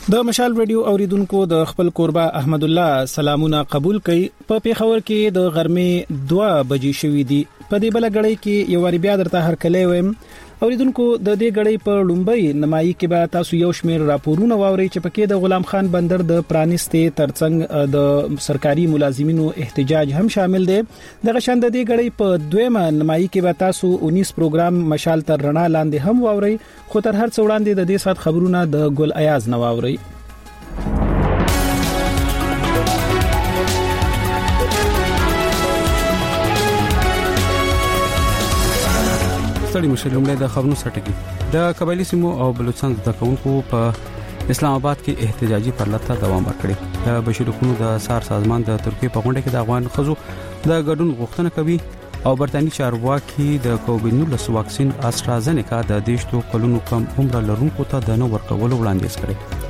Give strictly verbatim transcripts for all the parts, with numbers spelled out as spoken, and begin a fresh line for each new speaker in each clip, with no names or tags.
د مشال رادیو اوریدونکو د خپل قربا احمد الله سلامونه قبول کړي په پیښور کې د غرمې دوه بجې شوې دي په دې بل غړې کې یو وری بیا درته هر کله ویم اوریدونکو د دې غړې په لومبۍ نمایي کې به تاسو یو شمېر راپورونه واوري چې پکې د غلام خان بندر د پرانستې ترڅنګ د سرکاري ملازمینو احتجاج هم شامل دي دغه شان د دې غړې په دویمه نمایي کې به تاسو انیس پروګرام مشال تر رڼا لاندې هم واوري خو تر هر څو وړاندې د دې سات خبرونه د ګل ایاز نو واوري
ستړي مشلومله د خبرونو سټکی د قبایلی سیمو او بلوچستان د کونکو په اسلام آباد کې احتجاجي پرلطه دوام ورکړي د بشریکونو د سار سازمان د ترکیه په غونډه کې د افغان خزو د ګډون غوښتنه کوي او برتانی چارواکي د کووډ نولس واکسین استرازنیکا د دیشتو کلونو کم عمر لرونکو ته د نو ورکولو وړاندیز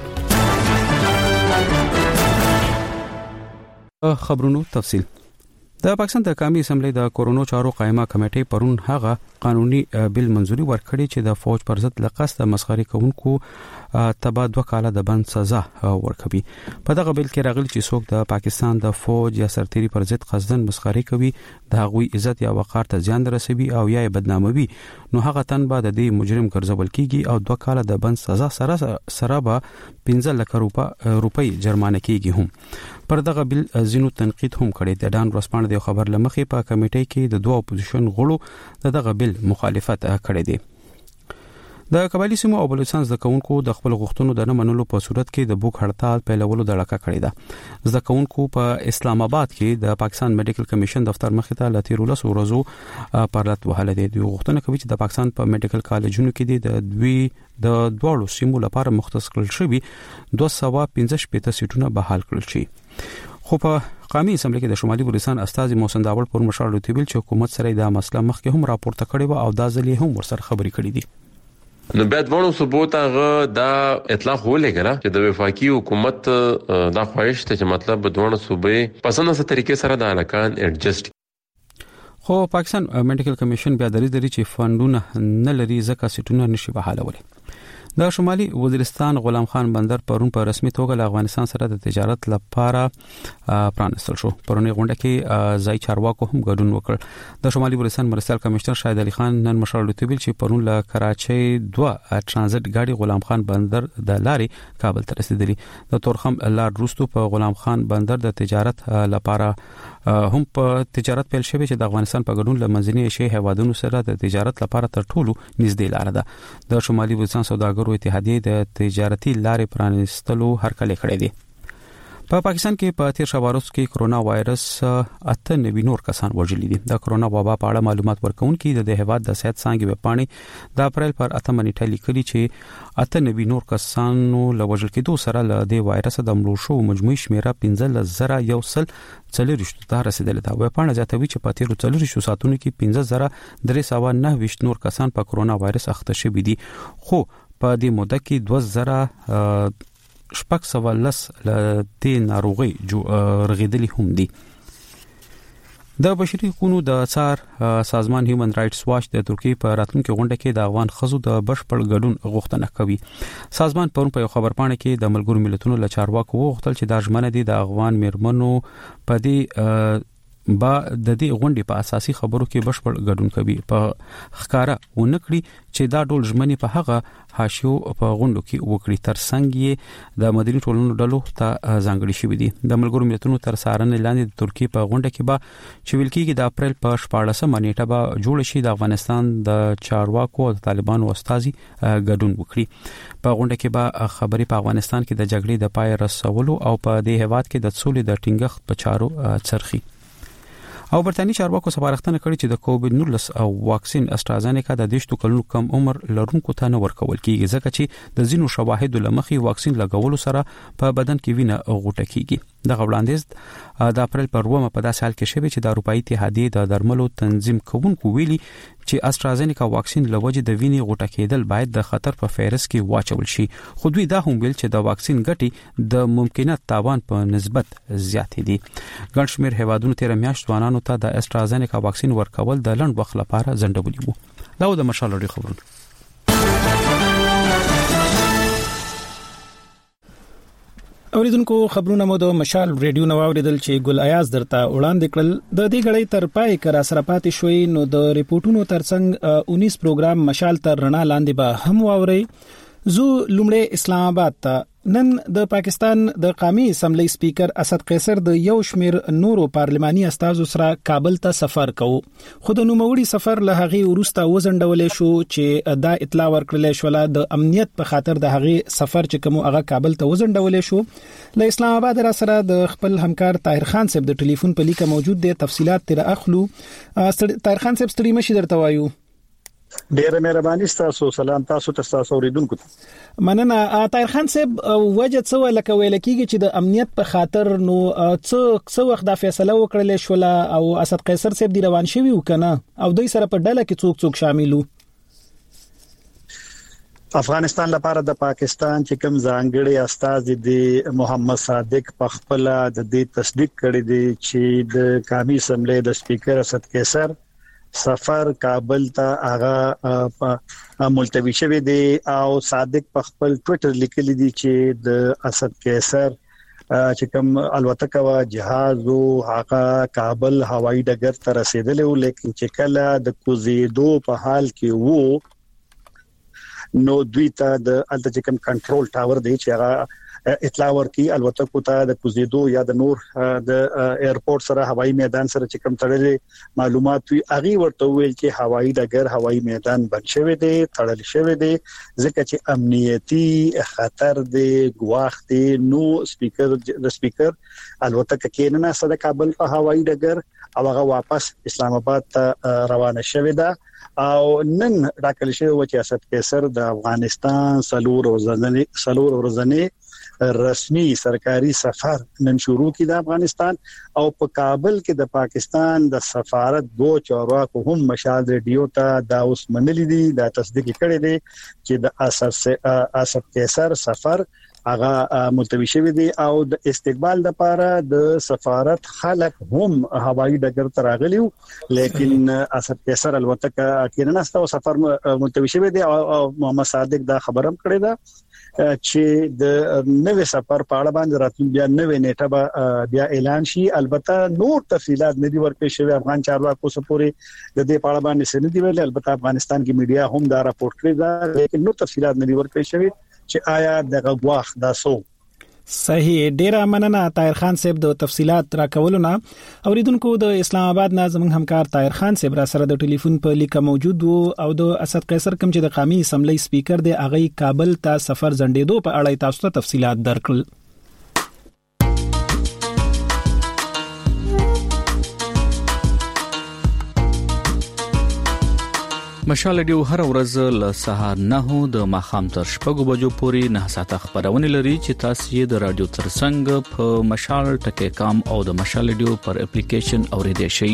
کړي خبرونو تفصیل د پاکستان د قومي اسمبلی د کورونا چارو قائمه کمیټې پرون هغه قانوني بل منځوري ورکړي چې د فوج پر ضد لقصد مسخري کوونکو تبا دوه کاله د بند سزا ورکوي په دغه بل کې راغلي چې څوک د پاکستان د فوج یا سرتيري پر ضد قصدن مسخري کوي د هغوی عزت یا وقار ته زیان رسوي او یا بدناموي نو هغه تن به د دې مجرم ګرځول کیږي او دوه کاله د بند سزا سره سره به پنځه لک روپۍ جرمانه کیږي هم پر دغه بل زینو تنقید هم کړي د ډان ورسپانډ د خبر لمخې په کمیټې کې د دوه اپوزیشن غړو دغه بل مخالفت کړي دي د قبایلی سیمو او بلوچستان د کونکو د خپل غوښتنو د نه منلو په صورت کې د بوک هړتال پیلولو د لړکا کړی ده د کونکو په اسلام آباد کې د پاکستان میډیکل کمیشن دفتر مخې ته لتیرولس ورځو پرلط وهله دي د غوښتنه کوي چې د پاکستان په میډیکل کالجونو کې د دوی د دوړو سیمو لپاره مختص کړل شوی دوه سوه پنځه شپږ سیټونه بحال کړل شي خو په قومي اسمبلی کې د شمالي بلوچستان استاذ محسن داوړ پر مشال رتبیل چې حکومت سره د مسله مخکې هم راپورته کړي و او دا ځلې هم ورسره خبري کړي دي
نو بعد ورو ثبوت هغه دا اطلاق ولګره چې د وفاقي حکومت دا خواهش ته چې مطلب دونه صوبې پسند سره طریقې سره د علاقان ایڈجسټ
خو پاکستان میډیکل کمیشن بیا درې درې چې فندونه نه لري ځکه سټونه نشي بحالولای د شمالي وزیرستان غلام خان بندر پرون په رسمي توګه له افغانستان سره د تجارت لپاره پرانستل شو پرونی غونډه کې ځای چارواکو هم ګډون وکړ د شمالي وزیرستان مرستیال کمشنر شاهد علي خان نن مشال رتبیل چې پرون له کراچۍ دوه ترانزیت گاډي غلام خان بندر د لارې کابل ته رسیدلی د تورخم لار روستو په غلام خان بندر د تجارت لپاره هم په تجارت پیل شوی چې د افغانستان په ګډون لمنځنی شي هوادونو سره د تجارت لپاره تر ټولو نږدې لار ده د شمالي وزیرستان سوداګر اتحادیه د تجارتي لارې پرانستلو هرکلی کړی دی په پاکستان کې په تیر شوارز کې کرونا وایرس اته نوي نور کسان وژلي دي د کرونا وبا په اړه معلومات ورکونکي د هیواد د صحت څانګې وپاڼې د اپریل پر اتمه نیټه لیکلي چې اته نوي نور کسانو له وژل کېدو سره له د وایرس د مړو شو مجموعي شمیره پنځه زره یو سل څلورشت ته رسیدلې ده وپاڼه ځاتوي چې په تیر څلورشت ساعتونو کې پنځه زره درې سوه نهه ویشت نور کسان په کرونا وایرس اخته شوي دي خو په دې موده کې دوه زره شپږ سوه لس له دې ناروغي رغیدلي هم دي د بشري حقوقو د څار سازمان هیومن رائټس واچ د ترکیه په راتلونکو غونډه کې د افغان خزو د بشپړ ګډون غوښتنه کوي سازمان پرون په خبرپاڼه کې د ملګرو ملتونو له چارواکو وغوښتل چې د ژمنه دي د افغان میرمنو په دې با د دې غونډې په اساسي خبرو کې بشپړ ګډون کوي په ښکارا ونکړي چې دا ډول ژمنې په هغه حاشیو په غونډو کې وکړي ترڅنګ یې د مدني ټولنو ډلو ته ځانګړي شوی دي د ملګرو ملتونو تر څارنې لاندې د ترکیه په غونډه کې به چې ویل کېږي د اپریل په شپاړسمه نیټه به جوړ شي د افغانستان د چارواکو او طالبانو استازي ګډون وکړي په غونډه کې به خبري په افغانستان کې د جګړې د پای رسولو او په دې هیواد کې د سولې د ټینګښت په چارو چرخي او برتانی چارواکو سپارښتنه کړې چې د کووډ نولس او واکسین استرازنیکا د دیشتو کلونو کم عمر لرونکو ته نه ورکول کیږي ځکه چې د زینو شواهد لمخې واکسین لګولو سره په بدن کې وینه غوټه کیږي د غوړاندیز د اپریل پر اوومه په داسې حال کې شوی چې د اروپאי اتحادیه د درملو تنظیم کوونکو ویلي چې استرازنیکا واکسین لوجه د وینې غوټه کېدل باید د خطر په فهرست کې واچول شي خو دوی دا هم ویل چې د واکسین ګټې د ممکنه تاوان په نسبت زیات دي ګڼ شمېر هیوادونو تیر میاشت ځوانانو ته د استرازنیکا واکسین ورکول د لنډ وخت لپاره ځنډولي وو دا د مشال لري خبرونه
اوریدونکو خبرونه مو د مشال ریډیو نو اوریدل چې ګل ایاز درته وړاندې کړل د دې غړې تر پای کرا سره پاتې شوي نو د ریپورتونو ترڅنګ انیس پروګرام مشال تر رڼا لاندې به هم واوري. زو لومړی اسلام آباد ته. نن د پاکستان د قومي اسمبلی سپیکر اسد قیصر د یو شمیر نورو پارلماني استازو سره کابل ته سفر کوي. خو د نوموړي سفر له هغه وروسته وزندول شو چې دا اطلاع ورکړل شو د امنیت په خاطر د هغه سفر چې کوم هغه کابل ته وزندول شو. له اسلام آباد را سره د خپل همکار طاهر خان صاحب د ټلیفون په لیکه موجود دي. تفصيلات تر اخلو. طاهر خان صاحب ستړي مشي درته وایو.
ډیره مهرباني تاسو. سلام تاسو ته تاسو اوریدونکو.
مننه. طاهر خان صاحب وجه څه لکه ویل کیږي چې د امنیت په خاطر نو څه څه وخت دا فیصله وکړل شو او اسد قیصر صاحب دی روان شوی وکنه او دوی سره په ډله کې څوک څوک شاملو.
افغانستان لپاره د پاکستان چې کوم ځانګړي استاد دي محمد صادق په خپل د دې تصدیق کړی دی چې د قومي اسمبلی د سپیکر اسد قیصر سفر کابل ته هغه ملتوي شوی دی او صادق په خپل ټوئیټر لیکلی دی چې د اسد قیصر چې کوم الوتکه وا جهاز او هغه کابل هوایي ډګر ته رسیدلی و لیکن چې کله د کوزیدو په حال کې وو نو دوی ته د الته کوم کنټرول ټاور دی چې هغه اطلاع ورکړي الوتکو ته د کوزیدو یا د نور د ایرپورټ سره هوایي میدان سره چې کوم تړلې معلومات وي هغه ورته ویل چې هوایي ډګر هوایي میدان بند شوی دی تړل شوی دی ځکه چې امنیتي خطر دی ګواښ دی. نو سپیکر د سپیکر الوتکه کې نه سره کابل په هوایي ډګر او هغه واپس اسلام آباد ته روانه شوی ده او نن راکل شوی و چې اسد قیصر د افغانستان سلور ورځنی سلور ورځنی رسمي سرکاري سفر نن شروع کی د افغانستان او په کابل کې د پاکستان د سفارت دو چارواکو هم مشال ریډیو ته دا اوس منلي دي دا تصدیق کړي دي چې د اسد اسد قیصر سفر هغه ملتوي شوی دی او د استقبال لپاره د سفارت خلک هم هوایي ډګر ته راغلیو لیکن اسد قیصر الوتکه کې نه نستو سفر ملتوي شوی دی او محمد صادق دا خبرم کړی دا چې د نوې سفر په اړه باندې راتلونکي بیا نوې نیټه به بیا اعلان شي. البته نور تفصيلات نه دي ورکړي شوی افغان چارواکو سپوري د دې په اړه باندې څه نه دی ویل. البته افغانستان کې میډیا هم دا راپورټ کړی دا لیکن نور تفصيلات نه دي ورکړي شوی چې آیا د غواخ دا سو
صحیح. ډیره مننه طاهر خان صاحب د تفصيلات راکولونه. اوریدونکو د اسلام آباد نازم همکار طاهر خان صاحب را سره د ټلیفون په لیکه موجود وو او د اسد قیصر کوم چې د قومي اسمبلی سپیکر دی هغه کابل ته سفر زندېدو په اړه تاسو ته تفصيلات درکړل.
مشال ډیو هر ورځ له سهار نه د ماخام تر شپږو بجو پورې نه ساعته خبرونه لري چې تاسو یې د رادیو ترڅنګ په مشال ټکی کام او د مشال ډیو پر اپلیکیشن اوریدئ شئ.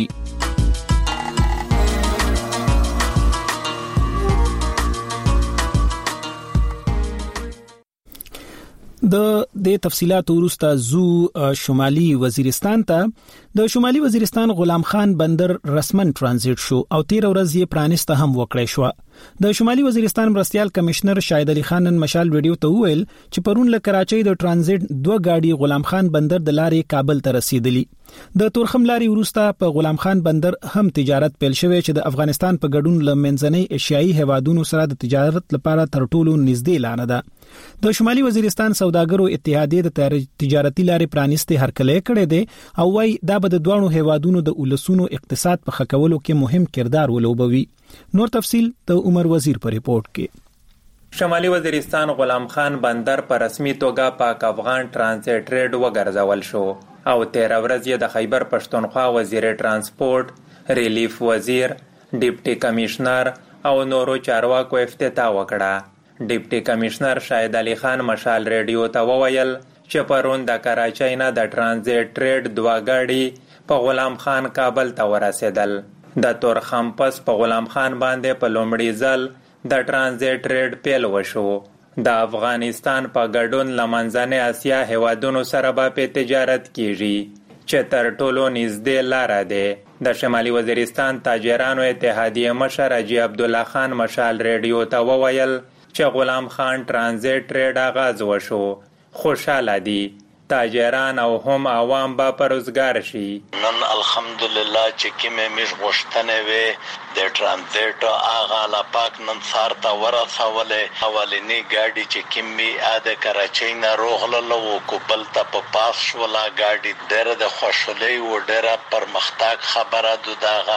د د تفصيلات ورسته زو شمالي وزیرستان ته. د شمالي وزیرستان غلام خان بندر رسمن ترانزیت شو او تیر ورځ یې پرانیسته هم وکړې شو. د شمالي وزیرستان مرستيال کمشنر شاهد علي خان مشال ویډیو ته ویل چې پرون له کراچۍ د ترانزیت دوه گاډي غلام خان بندر د لارې کابل ته رسیدلی. د تورخم لارې ورسته په غلام خان بندر هم تجارت پیل شوی چې د افغانستان په ګډون لمنځنۍ ایشیایي هوادونو سره د تجارت لپاره تر ټولو نږدې لار ده. د شمالي وزیرستان سوداګرو اتحادیه د تجارتي لارې پرانیستي هرکلې کړې ده او وايي دا به د دوه هوادونو د ولسونو اقتصاد په خکولو کې مهم کردار ولوبوي. نور تفصيل د عمر وزیر په ریپورت کې.
شمالي وزیرستان غلام خان بندر په رسمي توګه پاک افغان ترانزیت ریډ وګرځول شو او تیر ورځ یې د خیبر پښتونخوا وزیر ترانسپورت ریلیف وزیر ډیپټي کمشنر او نورو چارواکو افتتاح وکړه. ډیپټي کمشنر شاهد علي خان مشال ریډیو ته وویل چې پرون د کراچۍ نه د ترانزیت ریډ دوه گاډي په غلام خان کابل ته ورسېدل. د تورخم پس په غلام خان باندې په لومړي ځل د ترانزیت ریډ پیل وشو. د افغانستان په ګډون لمنځنۍ اسیا هیوادونو سره به په تجارت کیږي چې تر ټولو نږدې لار ده. د شمالي وزیرستان تاجرانو اتحادیه مشر حاجی عبدالله خان مشال ریډیو ته وویل چې غلام خان ترانزیت ریډ آغاز وشو. خوشاله دي تاجران او هم عوام به پروزګار شي.
نن الحمدلله چې کومه مش غوښتنه وي د ترانزیت اغه لا پاک نن سارته ورسولې اولنی ګاډي چې کومي اده کراچۍ نه روغله او کوبل ته په پاس ولا ګاډي ډېر د خوشحالي او ډېر پرمختګ خبره دغه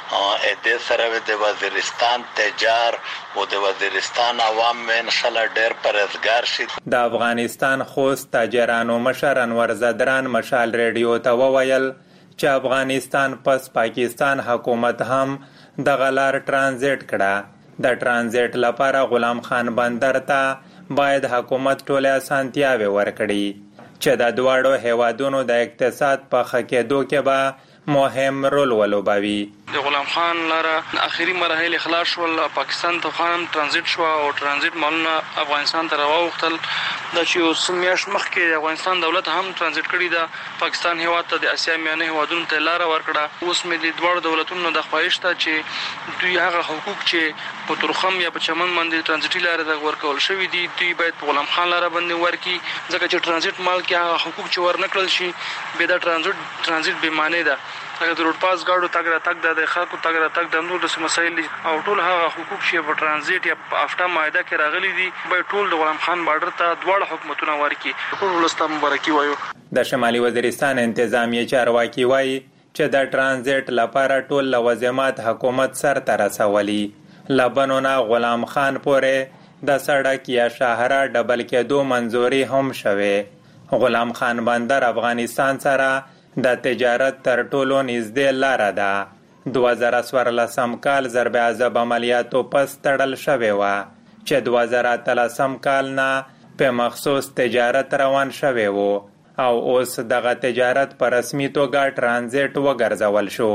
ا دې سره د وزیرستان تجار او د وزیرستان عوام ان شاء الله ډېر پرهیزګار شي.
د افغانستان خوست تاجرانو مشر انور زدران مشال ریډیو ته وویل چې افغانستان پس پاکستان حکومت هم د غلار ترانزیت کړه. د ترانزیت لپاره غلام خان بندر ته باید حکومت ټوله اسانتیاوي ورکړي چې د دواړو هیوادونو د اقتصاد په ښه کېدو کې به مهم رول ولوبوي.
د غلام خان لاره اخیری مراحل خلاص شول، پاکستان ته خان ترانزیت شو او ترانزیت مالونه افغانستان ته راوختل. د چې اوس میاش مخکې افغانستان دولت هم ترانزیت کړی دا پاکستان هیواد ته د اسیا میانه هیوادونو ته لار ورکړه. اوس مې د دوه دولتونو د خواهش ته چې دوی هغه حقوق چې په ترخم یا په چمن باندې ترانزیتي لار د ورکول شوی دي دوی باید په غلام خان لار باندې ورکي، ځکه چې ترانزیت مال کې هغه حقوق چې ورنکړل شي به دا ترانزیت ترانزیت به معنی ده. هغه د روډ پاس گاډو تګ را تګ د خلکو تګ را تګ د نور د مسایل او ټول هغه حقوق چې په ترانزیت یا په افتا مائده کې راغلي دي به ټول د غلام خان بارډر ته دواړه حکومتونه ورکي. ټول ولسته مبارکي وایو.
د شمالي وزیرستان انتظامیه چارواکي وایي چې د ترانزیت لپاره ټول لوازمات حکومت سر ته رسولي. لبنونه غلام خان پورې د سړک یا شاهرا ډبل کېدو منځوري هم شوه. غلام خان بندر افغانستان سره د تجارت تر ټولو نږدې لاره ده. دوه زره څوارلسم کال ضرب عذاب عملیاتو پس تړل شوې وه چې دوه زره اتلسم کال نه په مخصوص تجارت روان شوی و او اوس دغه تجارت په رسمي توګه ترانزیت وګرځول شو.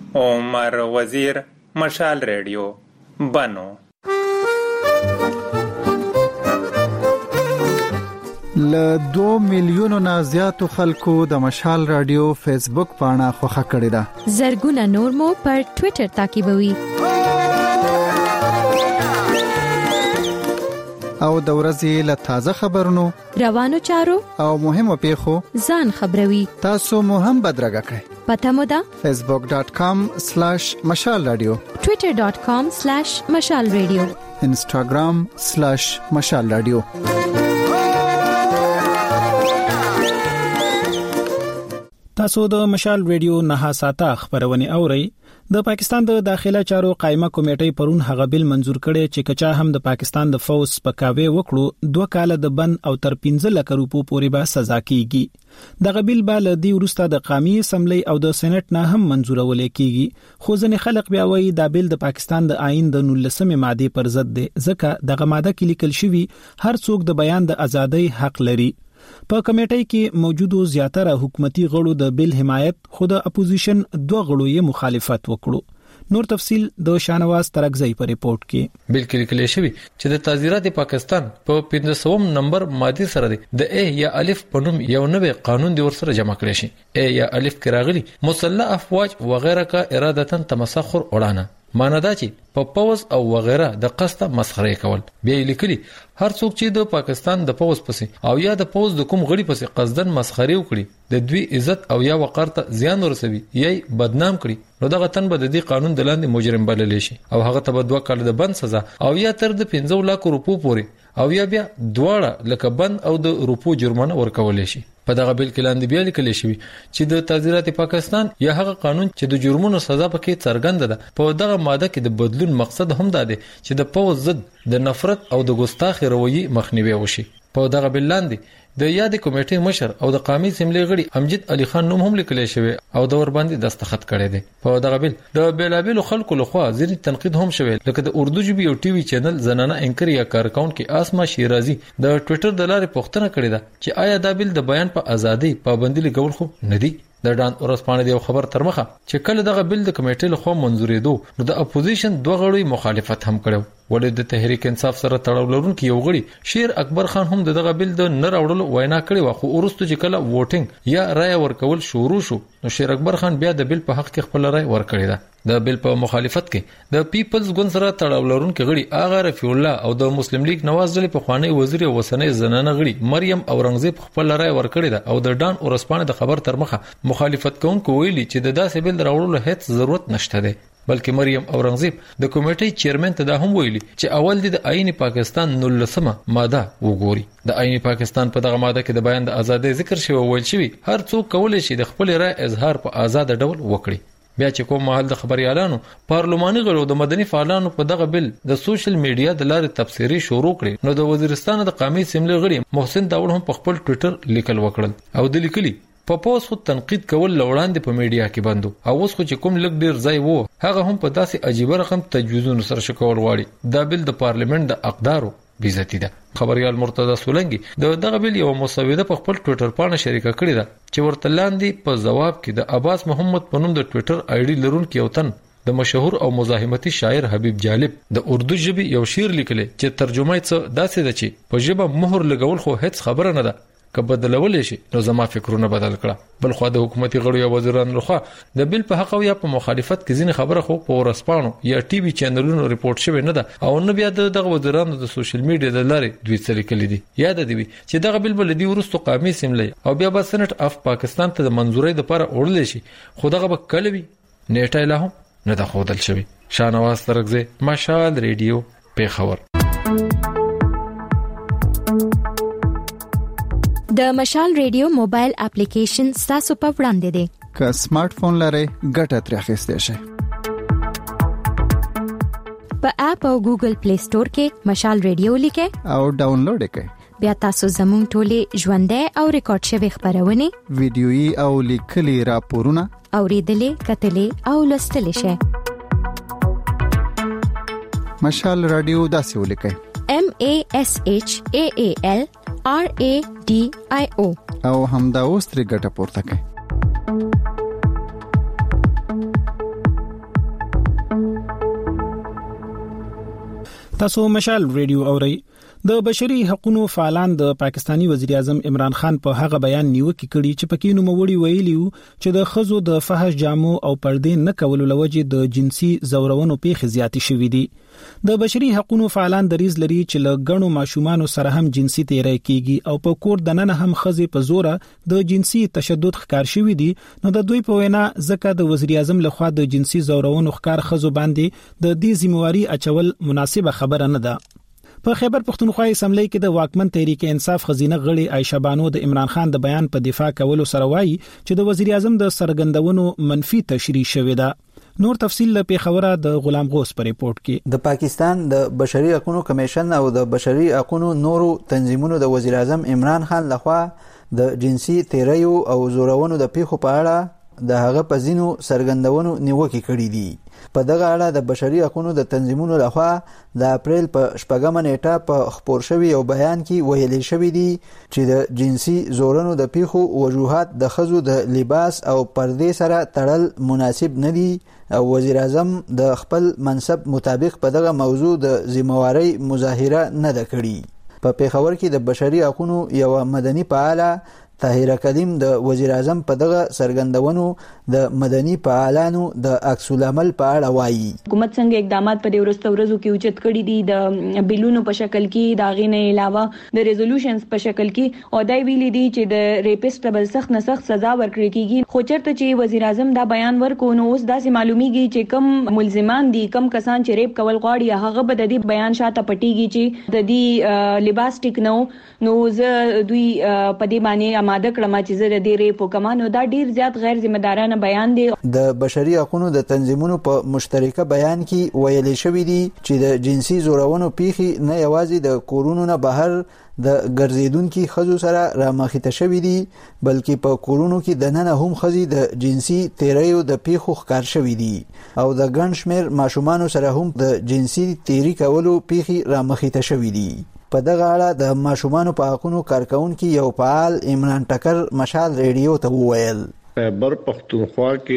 عمر وزیر، مشال ریډیو، بنو.
ل دو میلیونو نه زیاتو خلکو د مشال رادیو فیسبوک پاڼه خوښه کړې ده.
زرګونه نور مو پر ټوئیټر تعقیبوي.
او د ورځې له تازه خبرونو،
روانو چارو
او مهمو پیښو
ځان خبروي.
تاسو مو هم بدرګه کړئ.
پته مو ده
facebook dot com slash mashal radio،
twitter dot com slash mashal radio،
instagram slash mashal radio.
تاسو د مشال ریډیو نه ساته خبرونه اورئ. د پاکستان د داخله چارو قائمه کمیټې پرون هغه بل منزور کړي چې کچا هم د پاکستان د فوز پکاوي وکړو دوه کال د بند او تر پنځه لک روپو پورې به سزا کیږي. د غبیل بل دی ورسته د قومي اسمبلی او د سېنات نه هم منزورول کیږي، خو ځنې خلک بیا وایي دا بل د پاکستان د آئین د نولسمه ماده پر ضد دی، ځکه دغه ماده کې لیکل شوی هر څوک د بیان د ازادۍ حق لري. په کمیټې کې موجودو زیاتره حکومتي غړو د بل حمایت، خو د اپوزیشن دوه غړو یې مخالفت وکړو. نور تفصيل د شانواز ترغزی په ریپورت کې.
بلکې لیکل شوی چې د تعزیرات پاکستان په پنځوسم نمبر ماده سره د ا یا الف په نوم یو نوې قانون دی ورسره جمع کړی شي. ا یا الف کې راغلي مسلح افواج وغیرہ کا ارادتن تمسخر وړاندې معنی دا چې په پوز او وغیرہ د قصده مسخره کول. بیا لیکلي هر څوک چې د پاکستان د پوز پسې او یا د پوز د کوم غړي پسې قصدن مسخره وکړي د دوی عزت او یا وقار ته زیان ورسوي یا بدنام کړي نو دغه تن به د دې قانون د لاندې مجرم بلل شي او هغه ته به دوه کال د بند سزا او یا تر د پنځه لک روپو پورې او یا بیا دواړه لکه بند او د روپو جرمانه ورکول شي. په دغه بل کې لاندې بیا لیکل شوی چې د تعزیرات پاکستان یا هغه قانون چې د جرمونو سزا پکې څرګنده ده په دغه ماده کې د بدلون مقصد هم دا دی چې د پوز ضد د نفرت او د ګستاخی رویه مخنیوي وشي. په دغه بل لاندې د یاد کمیټې مشر او د قومي اسمبلی غړي امجد علي خان نوم هم لیکل شوی او د ور باندې دستخط کړی دی. په دغه بل د بیلابل خلکو لخوا ځینې تنقید هم شوی، لکه د اردو ژبې او ټي وي چینل زنانه انکر یا کارکونکو آسما شیرازي د ټوئیټر د لارې پوښتنه کړې ده چې آیا دا بل د بیان په ازادي پابندي لګول خو نه دی. د ډان اورسپانه دی خبر تر مخه چې کله دغه بل د کمیټې لخوا منزورې دو نو د اپوزیشن دوه غړي مخالفت هم کړو. ولې د تحریک انصاف سره تړاو لرونکي یو غړي شیر اکبر خان هم دغه بل د نه راوړلو وینا کړې و، خو ورسته چې کله ووټینګ یا رائے ورکول شروع شو نو شیر اکبر خان بیا د بل په حق کې خپل رائے ورکړی ده. د بل په مخالفت کې د پیپلز ګوند سره تړاو لرونکي غړي آغا رفیع الله او د مسلم لیگ نواز ډلې په خوانی وزیر او وسنۍ زنانه غړي مریم اورنګزیب خپل رائے ورکړی ده او د ډان اورسپانه د خبر تر مخه مخالفت کوونکو ویلي چې د داسې بل راوړلو هیڅ ضرورت نشته ده، بلکې مریم اورنګزیب د کمیټې چیرمن ته دا هم ویلي چې اول د آئین پاکستان نولسمه ماده وګوري. د آئین پاکستان په دغه ماده کې د بیان د ازادۍ ذکر شوی او ویل شوی هر څوک کولای شي د خپل رائے اظهار په آزاد ډول وکړي. بیا چې کوم محل د خبريالانو پارلماني غړو د مدني فعالانو په دغه بل د سوشل میډیا د لارې تبصری شروع کړي نو د وزیرستان د قومي اسمبلی غړي محسن داوود هم په خپل ټوئیټر لیکل وکړل او د لیکلي په پوس خو تنقید کول لوړاندې په میډیا کې بندو او اوس خو چې کوم لګ ډیر ځای وو هغه هم په داسې عجیب رقم تجویزونو سره شکول غواړي. دا بل د پارلیمنت د اقدارو بیزتی ده. خبريال مرتضی سولنګي د دغه بل یو مسوده په خپل ټوئیټر باندې شریکه کړې ده چې ورته لاندې په جواب کې د عباس محمد په نوم د ټوئیټر آی ډي لرونکي یو تن د مشهور او مزاحمتي شاعر حبیب جالب د اردو ژبې یو شعر لیکلی چې ترجمه یې څه داسې ده چې په ژبه مهر لګول خو هیڅ خبره نه ده، که بدلول شي نو زما فکرونه بدل کړه. بل خو د حکومتي غړو یا وزیرانو لخوا د بل په حق او یا په مخالفت کې ځینې خبره خو په ورسپانو یا ټي وي چینلونو ریپورت شوی نه ده او نه بیا دغه وزیرانو د سوشل میډیا د لارې دوی څه لیکلي دي. یاد دی چې دغه بل بل دی ورستو قومي اسمبلی او بیا به سېنات اف پاکستان ته د منزورۍ لپاره وړل شي، خو دغه به کله وي نیټه له هم نه ده خودل شوی. شانواز ترغزه، مشال ریډیو، پیښور.
د مشال ریډیو موبایل اپلیکیشن تاسو په وړاندې دی.
که سمارټ فون لرئ ګټه ترې اخیستئ شئ.
په اپ او ګوګل پلی سٹور کې مشال ریډیو لیکئ
او ډاونلوډ کړئ.
بیا تاسو زموږ ټولې ژوندۍ او ریکارډ شوی خبرونه
ویډیويي او لیکلي راپورونه
اوریدلې کتلې او لوستلې شئ.
مشال رادیو داسې ولیکئ:
M A S H A A L R A D I O
او همدا اوس ترې ګټه پورته کړئ.
تاسو مشال ریډیو اورئ. د بشري حقوقو فعالان د پاکستانی وزیر اعظم عمران خان په هغه بیان نیوکه کړي چې پکې نو موړي ویلیو چې د خزو د فحش جامو او پردې نه کولو لوجه د جنسي زورونو پیښې زیاتې شوې دي. د بشري حقوقو فعالان دریز لري چې له غنو ماشومان سره هم جنسي تیری کیږي او په کور دننه هم خزې په زوره د جنسي تشدد ښکار شوی دي. نو د دوی په وینا ځکه د وزیر اعظم لخوا د جنسي زورونو ښکار خزو باندې د دې ذمہواری اچول مناسبه خبره نه ده. په خیبر پختونخوا اسمبلی کې د واکمن تحریک انصاف خزینه غړي عائشہ بانو د عمران خان د بیان په دفاع کولو سره وایي چې د وزیر اعظم د سرګندونو منفي تشریح شوې ده. نور تفصیل له پیښوره د غلام غوث په ریپورت کې.
د پاکستان د بشري حقوقو کمیشن او د بشري حقوقو نورو تنظیمونو د وزیر اعظم عمران خان لخوا د جنسي تیریو او زورونو د پیښو په اړه د هغه په ځینو سرګندونو نیوکه کړې دي. په دغه اړه د بشري حقوقو د تنظیمونو لخوا د اپریل په شپږمه نیټه په خبر شوی یو بیان کې ویل شوی دی چې د جنسي زورونو د پیښو وجوهات د خزو د لباس او پردې سره تړل مناسب نه دي او وزیر اعظم د خپل منصب مطابق په دغه موضوع د ذمہواری مظاهره نه ده کړې. په پیښور کې د بشري حقوقو یو مدني فعاله طاهره کلیم د وزیر اعظم په دغه سرګندونو د مدني فعالانو د عکس العمل په اړه وایي.
حکومت څنګه اقدامات په ورستو ورځو کې اوچت کړي دي د بیلونو په شکل کې دا غینه علاوه د ریزولوشنز په شکل کې او دای ویلي دي چې د ریپسټ بل سخت نه سخت سزا ورکړي کیږي. خو چرته چې وزیر اعظم دا بیان ورکو نو اوس داسې معلومیږي چې کم ملزمان دي کم کسان چې ریپ کول غواړي هغه به د دې بیان شاته پټیږي چې د دې لباس ټیک نو نو زه دوی په دې باندې آماده کړم چې زه د دې ریپ وکمانو دا ډیر زیات غیر ذمہ دارانه بیان دی.
د بشري حقوقو د تنظیمونو په مشترکه بیان کې ویل شوی دی چې د جنسي زورونو پیښې نه یوازې د کورونو نه بهر د ګرځیدونکو خزو سره رامخته شوی دي بلکې په کورونو کې د نن هم خزي د جنسي تیریو د پیښو ښکار شوی دي او د ګڼ شمیر ماشومان سره هم د جنسي تیری کولو پیښې رامخته شوی دي. په دغه اړه د ماشومان په حقوقو کارکونکو یو فعال عمران ټکر مشال ریډیو ته وویل:
خیبر پختونخوا کې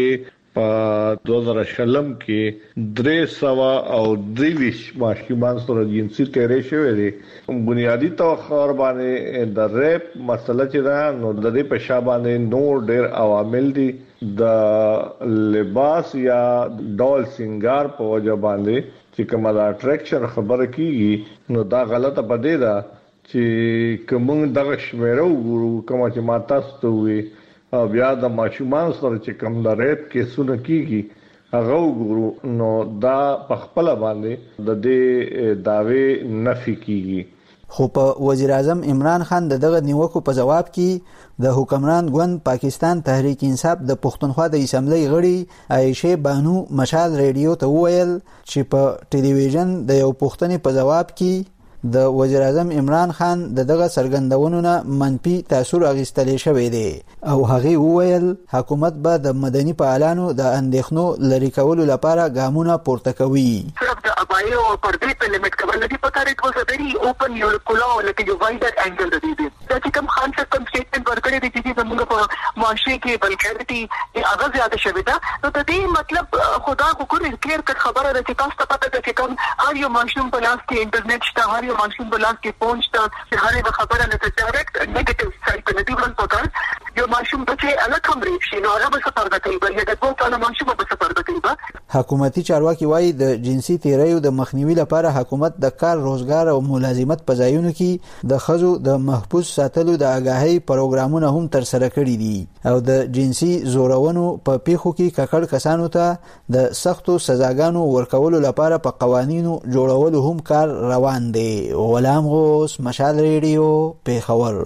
په دوه زره شلم کې درې سو او دریویش ماشومان سره جنسي تیرې شوې دي. بنیادی طور باندې د ریپ مسله چې دا نو د دې په شابه نور ډېر عوامل دي. د لباس یا ډول سنگار په وجه باندې چې کومه د اټریکشن خبره کیږي نو دا غلطه پدې ده چې کوم دغه شمیره وګورو کوم چې ماته ستوي او بیا د ماشومان سره چې کوم د ریپ کیسونه کیږي هغه وګورو نو دا په خپل باندې د دې داوی نفي کیږي.
خو په وزیر اعظم عمران خان دغه نیوکو په جواب کې د حکمران ګوند پاکستان تحریک انصاف د پښتونخوا د اسمبلی غړي عائشه بانو مشال ریډیو ته وویل چې په ټلویزیون د یو پښتني په جواب کې د وزیر اعظم عمران خان دغه سرګندونو نه منفي تاثیر اخیستل شوی دی او هغه وویل حکومت به د مدني فعالانو د اندېښنو لری کولو لپاره ګامونه پورته کوي.
صرف د ابایو او پردې په لیمټ کول نه پکاره it was a very open یو کولو لکه یو وایډر انګل د دې د چې کوم خان څخه کوم سټیټمنټ ورکړی دی چې موږ په معاشري کې بلکې هغه زیاته شوی دا نو د دې مطلب خدا کو کور کلیر کټ خبره ده چې تاسو ته پته ده چې کوم هر یو ماشوم په لاس کې انټرنیټ شته هر ماشوم بلاس کې پہنچتا هر یو خبره نه ته ډایرکټ نیگیټیو سایډ په دې ورن پکار یو ماشوم بچي الګ هم ریشي نو هغه به سفر کوي بلکې د کوم څه ماشوم به سفر کوي.
حکومتي چارواکي وایي د جنسي تیریو د مخنیوي لپاره حکومت د کار روزګار او ملازمت په ځایونو کې د خزو د محفوظ ساتلو د آگاهی پروګرامونه هم تر سره کړي دي او د جنسي زورونو په پیښو کې ککړ کسانو ته د سختو سزاګانو ورکولو لپاره په قوانینو جوړولو هم کار روان دی. غلام غوث مشال ریډیو پیښور.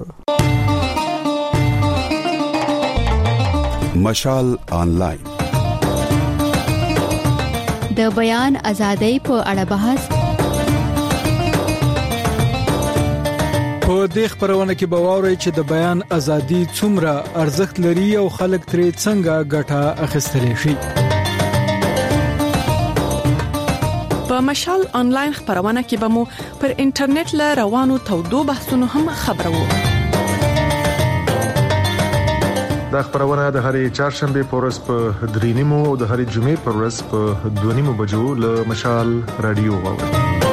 مشال آنلاین
د بیان ازادۍ په اړه بحث.
په دې خبرونه کې به واورئ چې د بیان ازادي څومره ارزښت لري او خلک ترې څنګه ګټه اخیستلی شي.
په مشال آنلاین خبرونه کې به مو پر انټرنیټ له روانو تودو بحثونو هم خبرو.
دا خبرونه د هرې چهارشنبه په ورځ په درې نیمو او د هرې جمعې په ورځ په دوه نیمو بجو له مشال رادیو واورئ.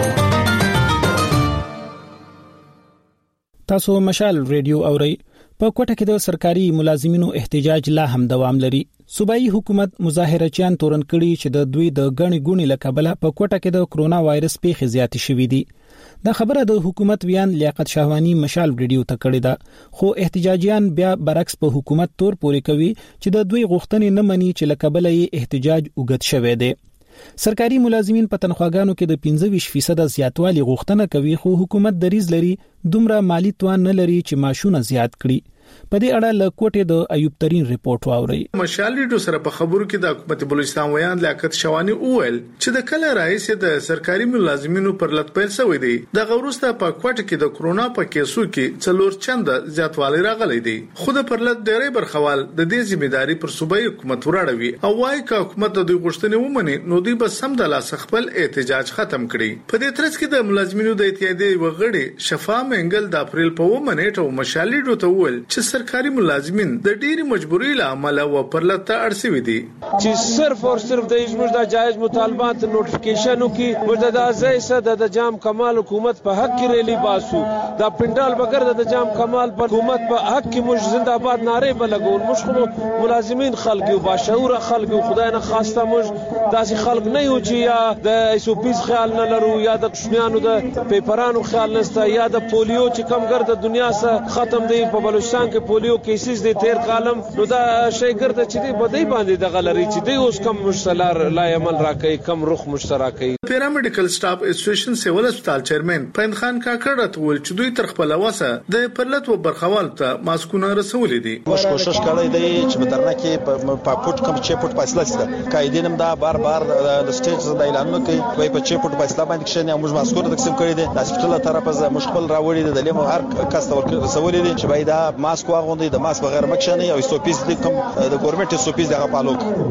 تاسو مشال رادیو اورئ. په کوټه کې د سرکاري ملازمینو احتجاج لا هم دوام لري. صوبایي حکومت مظاهرچیان تورن کړي چې د دوی د غني ګونی لکبله په کوټه کې د کرونا وایرس پیښې زیاتې شوې دي. دا خبره د حکومت ویان لیاقت شاهوانی مشال ریډیو ته کړې ده خو احتجاجیان بیا برعکس په حکومت تور پورې کوي چې د دوی غوښتنې نه مني چې لکبله یې احتجاج وګت شوی دی. سرکاري ملازمین په تنخواګانو کې د پنځه ویشت فیصد زیاتوالی غوښتنه کوي خو حکومت دریز لري دومره مالی توان نه لري چې معاشونه زیات کړي. په دې اړه له کوټې د ایوب ترين ریپورت واوري.
مشال ریډیو سره په خبرو کې د حکومت بلوچستان ویان لیاقت شاوانی اویل چې د کله رئیس د سرکاري ملازمینو پر لټ پیل شوی دی د غوروسته په کوټه کې د کرونا په کیسو کې څلور چنده زیاتوالی راغلی دی. خو د پر لټ ډېرې برخوال د دې ځمېداري پر صوبایي حکومت وراړوي او وايي چې حکومت د دوی غوښتنې ومني نو دوی به سم د لاس خپل احتجاج ختم کړي. په دې ترڅ کې د ملازمینو د اتحادیې وغړي شفا منګل د اپریل په ومه نیټه مشال ریډیو ته وویل چې سرکاري ملازمین د ډېری مجبورۍ له امله و پرلته اړسوي دي
چې صرف او صرف د زموږ د جایز مطالبات نوټیفیکیشنو کې موږ د ازایسه د جام کمال حکومت په حق کې ریلی باسو دا پندال بغیر د جام کمال په حکومت په حق کې موږ زنده باد ناره بلګول موږ خو ملازمین خلک او باشعور خلک خدای نه خواسته موږ داسې خلک نه یو چې یا د ایسوپیز خیال نه لرو یا د قشمیانو د پیپرانو خیال نشته یا د پولیو چې کم ګرد دنیا سره ختم دی په بلوچستان کې پولیو کیسز د تیر کالم نو دا شی ګرځي چې دی بدای باندې د غلري چې دی اوس کم مشتلار لا عمل راکې کم رخ مشترکي.
پیرامډیکل سټاف اسوسییشن سیول هسپتال چیرمن پند خان کاکړ ول چې دوی تر خپل واسه د پرلط و برخوال ته ماسکونه رسولې دي.
موږ کوشش کړی دی چې بدرنه کې په پټ کم چې پټ فاصله سته قائدینم دا بار بار د سټیج د اعلانونو کوي وای په چې پټ فاصله باندې کې نه موږ ماسکونه تقسیم کړی دي د هسپتال طرفه مشکل راوړي د لیمو هر کس ته رسولې دي چې باید ماسک واغوندي د ماسک بغیر مکشنه او سوپیس د کوم د ګورنمنت سوپیس دغه پالو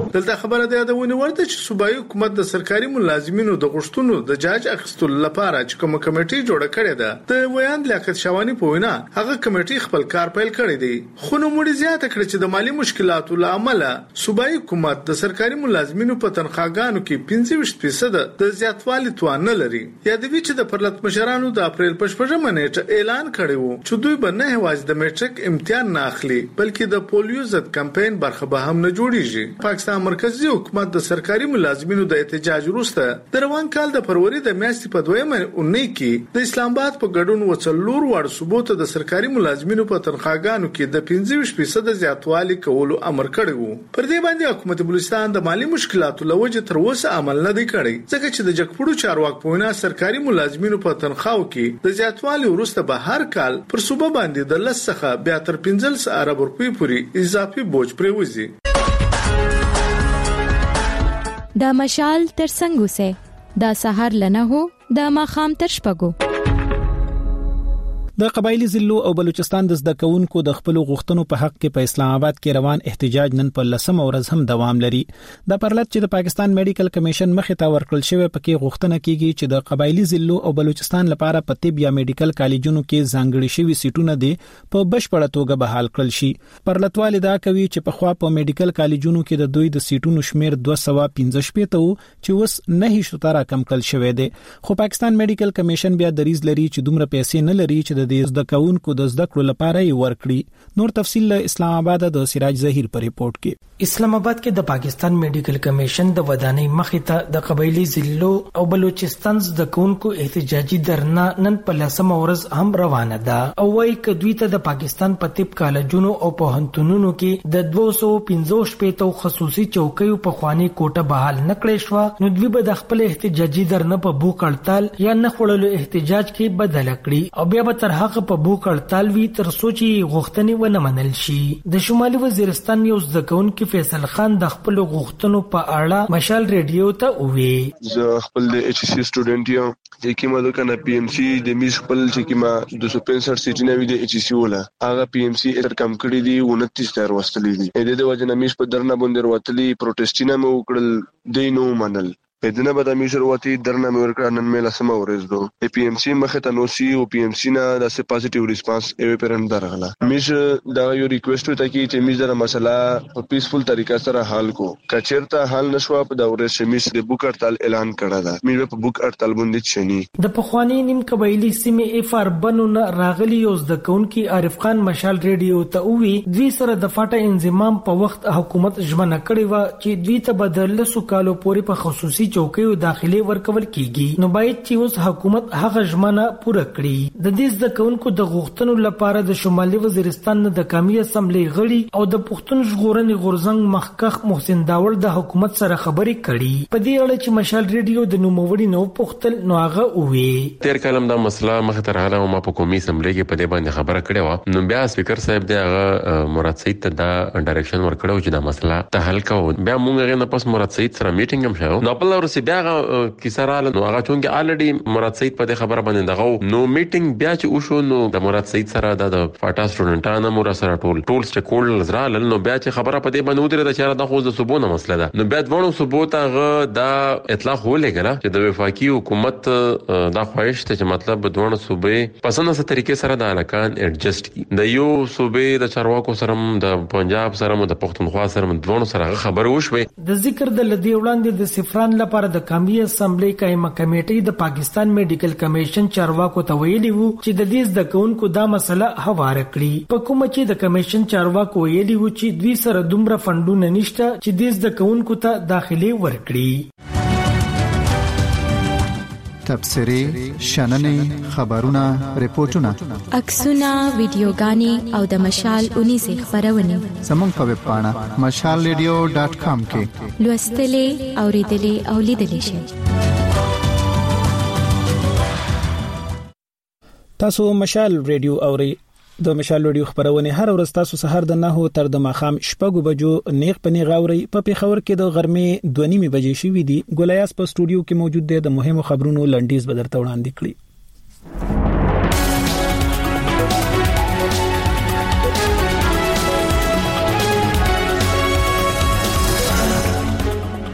دلته خبره ده د ونی ورته چې صوبایي حکومت د سرکاري ملازمینو د غشتونو د جاج اخیستلو لپاره چې کوم کمیټي جوړه کړې ده د ویاند لیاقت شوانی په وینا هغه کمیټي خپل کار پیل کړی دی خو نو مړي زیاته کړ چې د مالی مشکلاتو لامل صوبایي حکومت د سرکاري ملازمینو په تنخواګانو کې پنځه ویشت فیصد د زیاتوالي توان نه لري یادوي چې د پرلط مشرانو د اپریل په شپږمه نیټه اعلان کړی وو چې دوی به نه هواز د میټریک امتحان نه اخلي بلکې د پولیو ضد کمپاین برخه به هم نه جوړیږي پاکستان مرکزی حکومت د سرکاري ملازمینو د احتجاج وروسته د روان کال د فروری د میاشتې په دویمه اونۍ کې د اسلام آباد په ګډون وڅلور وړ ثبوت د سرکاري ملازمینو په تنخواګانو کې د پنځه ویشت فیصد زیاتوالي کولو امر کړی وو پر دې باندې حکومت بلوچستان د مالی مشکلاتو لوجه تر اوسه عمل نه دی کړی ځکه چې د جګپړو چارواکو په وینا سرکاري ملازمینو په تنخواو کې د زیاتوالي وروسته به هر کال پر صوبه باندې د لس څخه بیا تر پنځلس ارب روپۍ پورې اضافي بوج پریوزي
دا مشال تر څنګه سه دا سحر لنه هو دا ماخام تر شپګو
د قبایلی ضلعو او بلوچستان د زده کوونکو د خپل غوښتنو په حق کې په اسلام آباد کې روان احتجاج نن په لسم ورځ هم دوام لري د پرلط چې د پاکستان میډیکل کمیشن مخې ته ورکړل شوی پکې غوښتنه کیږي چې د قبایلی ضلعو او بلوچستان لپاره په طب یا میډیکل کالجونو کې ځانګړي شوی سیټونه دي په بشپړه توګه بحال کړل شي پرلط والدا کوي چې په خوا په میډیکل کالجونو کې د دوی د سیټونو شمیر دوه سوه پنځه شپږ ته چې اوس نه هیڅ تر کم کړل شوی دی خو پاکستان میډیکل کمیشن بیا دریز لري چې دومره پیسې نه لري چې د زده کوونکو د زده کړو لپاره یې ورکړي نور تفصیل له اسلام آباد د سراج ظهیر پر ریپورت کې
اسلام آباد کې د پاکستان میډیکل کمیشن د ودانۍ مخې ته د قبایلی ضلعو او بلوچستان زده کوونکو احتجاجي درنا نن په لسمه ورځ هم روانه ده او وايي ک دوی ته د پاکستان په طب کالجونو او پوهنتونونو کې د دوه سوه پنځه شپږ خصوصي چوکیو په خواني کوټه بحال نکړې شو نو دوی به د خپل احتجاجي درنه په بوک اړتال یا نه خړلو احتجاج کې بدل کړي او بیا به تر هغه په بوک اړتال وی تر سوچي غوښتنې ونه منل شي د شمالي وزیرستان یو ځکهونکو فیصل خان د خپل غوښتنو په اړه مشال ریډیو ته وویل
زه خپل د ایچ سی سټوډنټ یم چې کیمه د کنه پی ام سی د میز خپل چې کیمه دوه سوه پنځه سیټونه وی د ایچ سی ولا هغه پی ام سی اتر کم کړی دی انتیس تر وستلې دي د دې وجه نه میز په درنه باندې وروتلی پروټیسټینه مو وکړل دینو منل پدنه به د میشرواتي درنه مې ورکړه نن مې لسمه ورځ دو پی ام سی مخه ته نو سی او پی ام سی نه د سه پازیټیو ریسپانس ایو پیرنټ درغله میش دا یو ریکوست وته کی چې میز د مسله په پیسفل طریقه سره حل کو کچیرته حل نشو په د ورځ میش د بوک اړتال اعلان کړه دا میز په بوک اړتال باندې چني
د پخوانی نیم قبایلی سیمه اف ار بنو نه راغلی یو د کونکي عارف خان مشال ریډیو ته وی دوی سره د فاټه انضمام په وخت حکومت ژمنه کړې و چې دوی ته بدل سو کالو پورې په خصوصي چوکیو داخلي ورکول کیږي نو باید چې اوس حکومت هغه ژمنه پوره کړي د دې د کونکو د غوښتنو لپاره د شمالي وزیرستان د قومي اسمبلی غړي او د پښتون ژغورنې غورزنګ مخکخ محسن داول د حکومت سره خبرې کړي په دې اړه چې مشال ریډیو د نوموړي نو پختل نو هغه وې
تیر کلم دا مسله مخ ته راغله ما په قومي اسمبلی کې په دې باندې خبره کړې و نو بیا سپیکر صاحب دی هغه مراد سید ته دا ډایرکشن ورکړو چې دا مسله ته حل کوو بیا موږ نه پس مراد سید سره میټینګ هم شاو نو په لور سي بیا کیسه رااله نو هغه چونګه الریډي مراد سید په خبره باندې دغه نو میټینګ بیا چې وشو نو د مراد سید سره د فاټا سټوډنټانو مور سره ټول ټول سټیک هولډرز را نو بیا چې خبره په دې باندې ودرېده چې دا خو د صوبونه مسله ده نو بیا دوه صوبوت هغه دا اطلاع ولګله چې د وفاقي حکومت دا خواهش ته چې مطلب دوه صوبې پسنده سره طریقې سره د الکان ایڈجسټ کی د یو صوبې د چارواکو سره د پنجاب سره د پښتونخوا سره دوه سره خبره وشوي
د ذکر د لدی وړاندې د سفران لپاره د قومي اسمبلی قائمه کمیټې د پاکستان میډیکل کمیشن چارواکو ته ویلي وو چې د دې د کونکو دا مسله حواله کړي په کومه چې د کمیشن چارواکو ویلي وو چې دوی سره دومره فندونه نشته چې دې د کونکو ته داخلي ورکړي
تبصري شننې خبرونه ریپورتونه
عکسونه ویډیوګانې او د مشال اونیزه خبرونه
زموږ په ویب پاڼه مشال ریډیو ډاټ کام کې
لوستلې اوریدلې او لیدلې شئ
تاسو مشال ریډیو اوري د مشال ریډیو خبرونه هر ورځ تاسو سهار د نه تر د ماخام شپږ بجو نیغ پنی غاوري په پیښور کې د غرمې دوه نیمه بجې شوې دي ګولیاس په سټوډیو کې موجود دی د مهمو خبرونو لنډیز بدرته وړاندې کړي